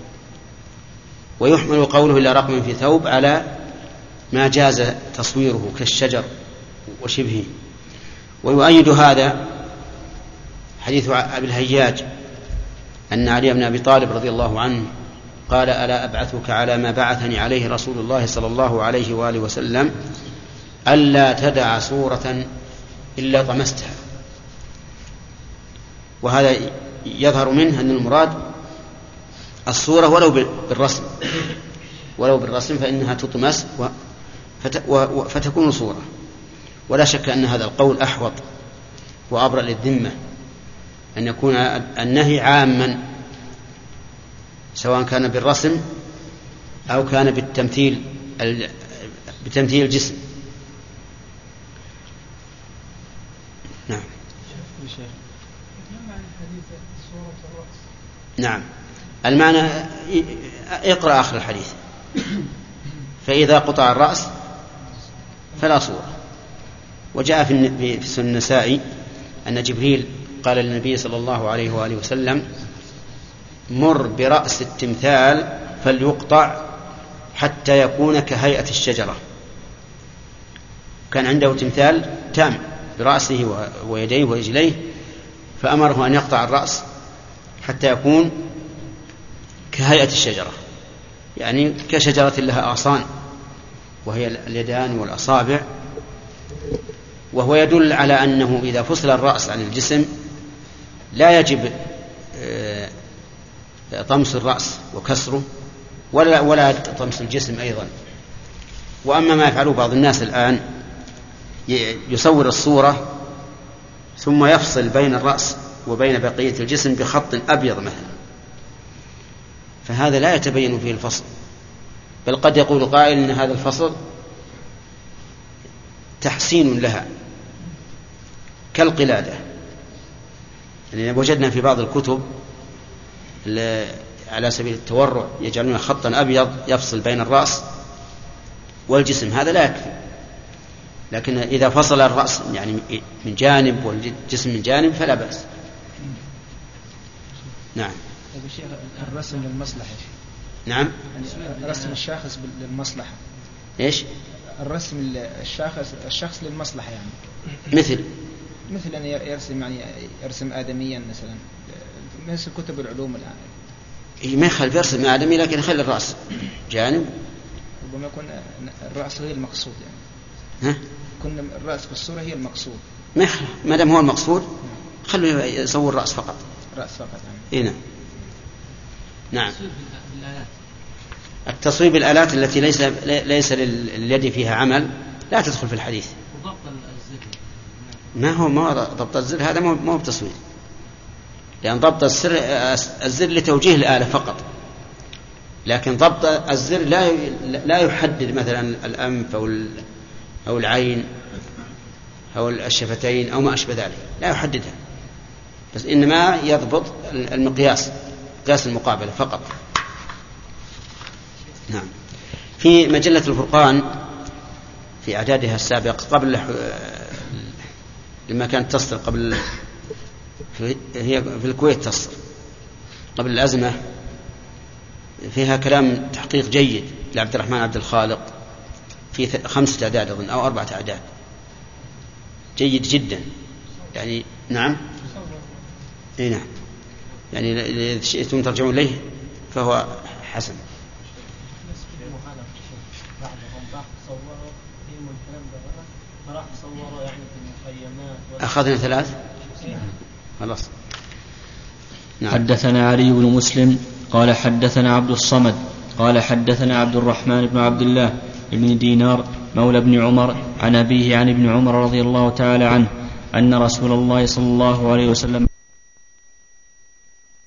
ويحمل قوله إلى رقم في ثوب على ما جاز تصويره كالشجر وشبهه. ويؤيد هذا حديث أبي الهياج أن علي بن أبي طالب رضي الله عنه قال: ألا أبعثك على ما بعثني عليه رسول الله صلى الله عليه وآله وسلم ألا تدع صورة إلا طمستها. وهذا يظهر منه أن المراد الصورة ولو بالرسم، ولو بالرسم فإنها تطمس فتكون صورة. ولا شك أن هذا القول أحوط وأبرأ للذمة، أن يكون النهي عاما سواء كان بالرسم أو كان بالتمثيل بتمثيل الجسم. نعم. نعم، المعنى اقرأ آخر الحديث: فإذا قطع الرأس فلا صورة. وجاء في سنن النسائي أن جبريل قال للنبي صلى الله عليه وآله وسلم: مر برأس التمثال فليقطع حتى يكون كهيئة الشجرة. كان عنده تمثال تام برأسه ويديه ورجليه، فأمره أن يقطع الرأس حتى يكون كهيئة الشجرة، يعني كشجرة لها أغصان وهي اليدان والأصابع. وهو يدل على أنه إذا فصل الرأس عن الجسم لا يجب طمس الرأس وكسره ولا ولا طمس الجسم أيضا. وأما ما يفعله بعض الناس الآن يصور الصورة ثم يفصل بين الرأس وبين بقية الجسم بخط أبيض مثلا، فهذا لا يتبين فيه الفصل، بل قد يقول قائل إن هذا الفصل تحسين لها كالقلادة. يعني وجدنا في بعض الكتب على سبيل التورع يجعلون خطا أبيض يفصل بين الرأس والجسم، هذا لا يكفي. لكن إذا فصل الرأس يعني من جانب والجسم من جانب فلا بأس. نعم. الرسم للمصلحة. نعم. الرسم الشاخص للمصلحة. إيش؟ الرسم الشاخص الشخص للمصلحة، يعني مثل مثل أن يرسم يعني يرسم آدميا مثلا، مثل كتب العلوم الآن. ما يخلف يرسم آدمي لكن يخلي الرأس جانب. ربما يكون الرأس هي المقصود، يعني ها؟ كنا الرأس بالصورة هي المقصود. ما يخلف ما دام هو المقصود خلوا يصور الرأس فقط. رأس فقط يعني. إيه نعم. نعم. التصويب بالآلات التي ليس ليس لليد فيها عمل لا تدخل في الحديث. وضبط الزر ما هو ما ضبط الزر، هذا ما هو بتصوير، لأن ضبط السر الزر لتوجيه الآلة فقط، لكن ضبط الزر لا لا يحدد مثلا الأنف أو أو العين أو الشفتين أو ما أشبه ذلك، لا يحددها، بس إنما يضبط المقياس، قياس المقابلة فقط. نعم. في مجلة الفرقان في إعدادها السابق قبل لما كانت تصدر قبل هي في الكويت تصدر قبل الأزمة، فيها كلام تحقيق جيد لعبد الرحمن عبد الخالق في خمسة أعداد أظن أو أربعة أعداد، جيد جدا يعني. نعم. إيه نعم، يعني إذا شئتم ترجعون إليه فهو حسن. أخذنا ثلاث خلاص. نعم. حدثنا علي بن مسلم قال حدثنا عبد الصمد قال حدثنا عبد الرحمن بن عبد الله بن دينار مولى ابن عمر عن أبيه عن ابن عمر رضي الله تعالى عنه أن رسول الله صلى الله عليه وسلم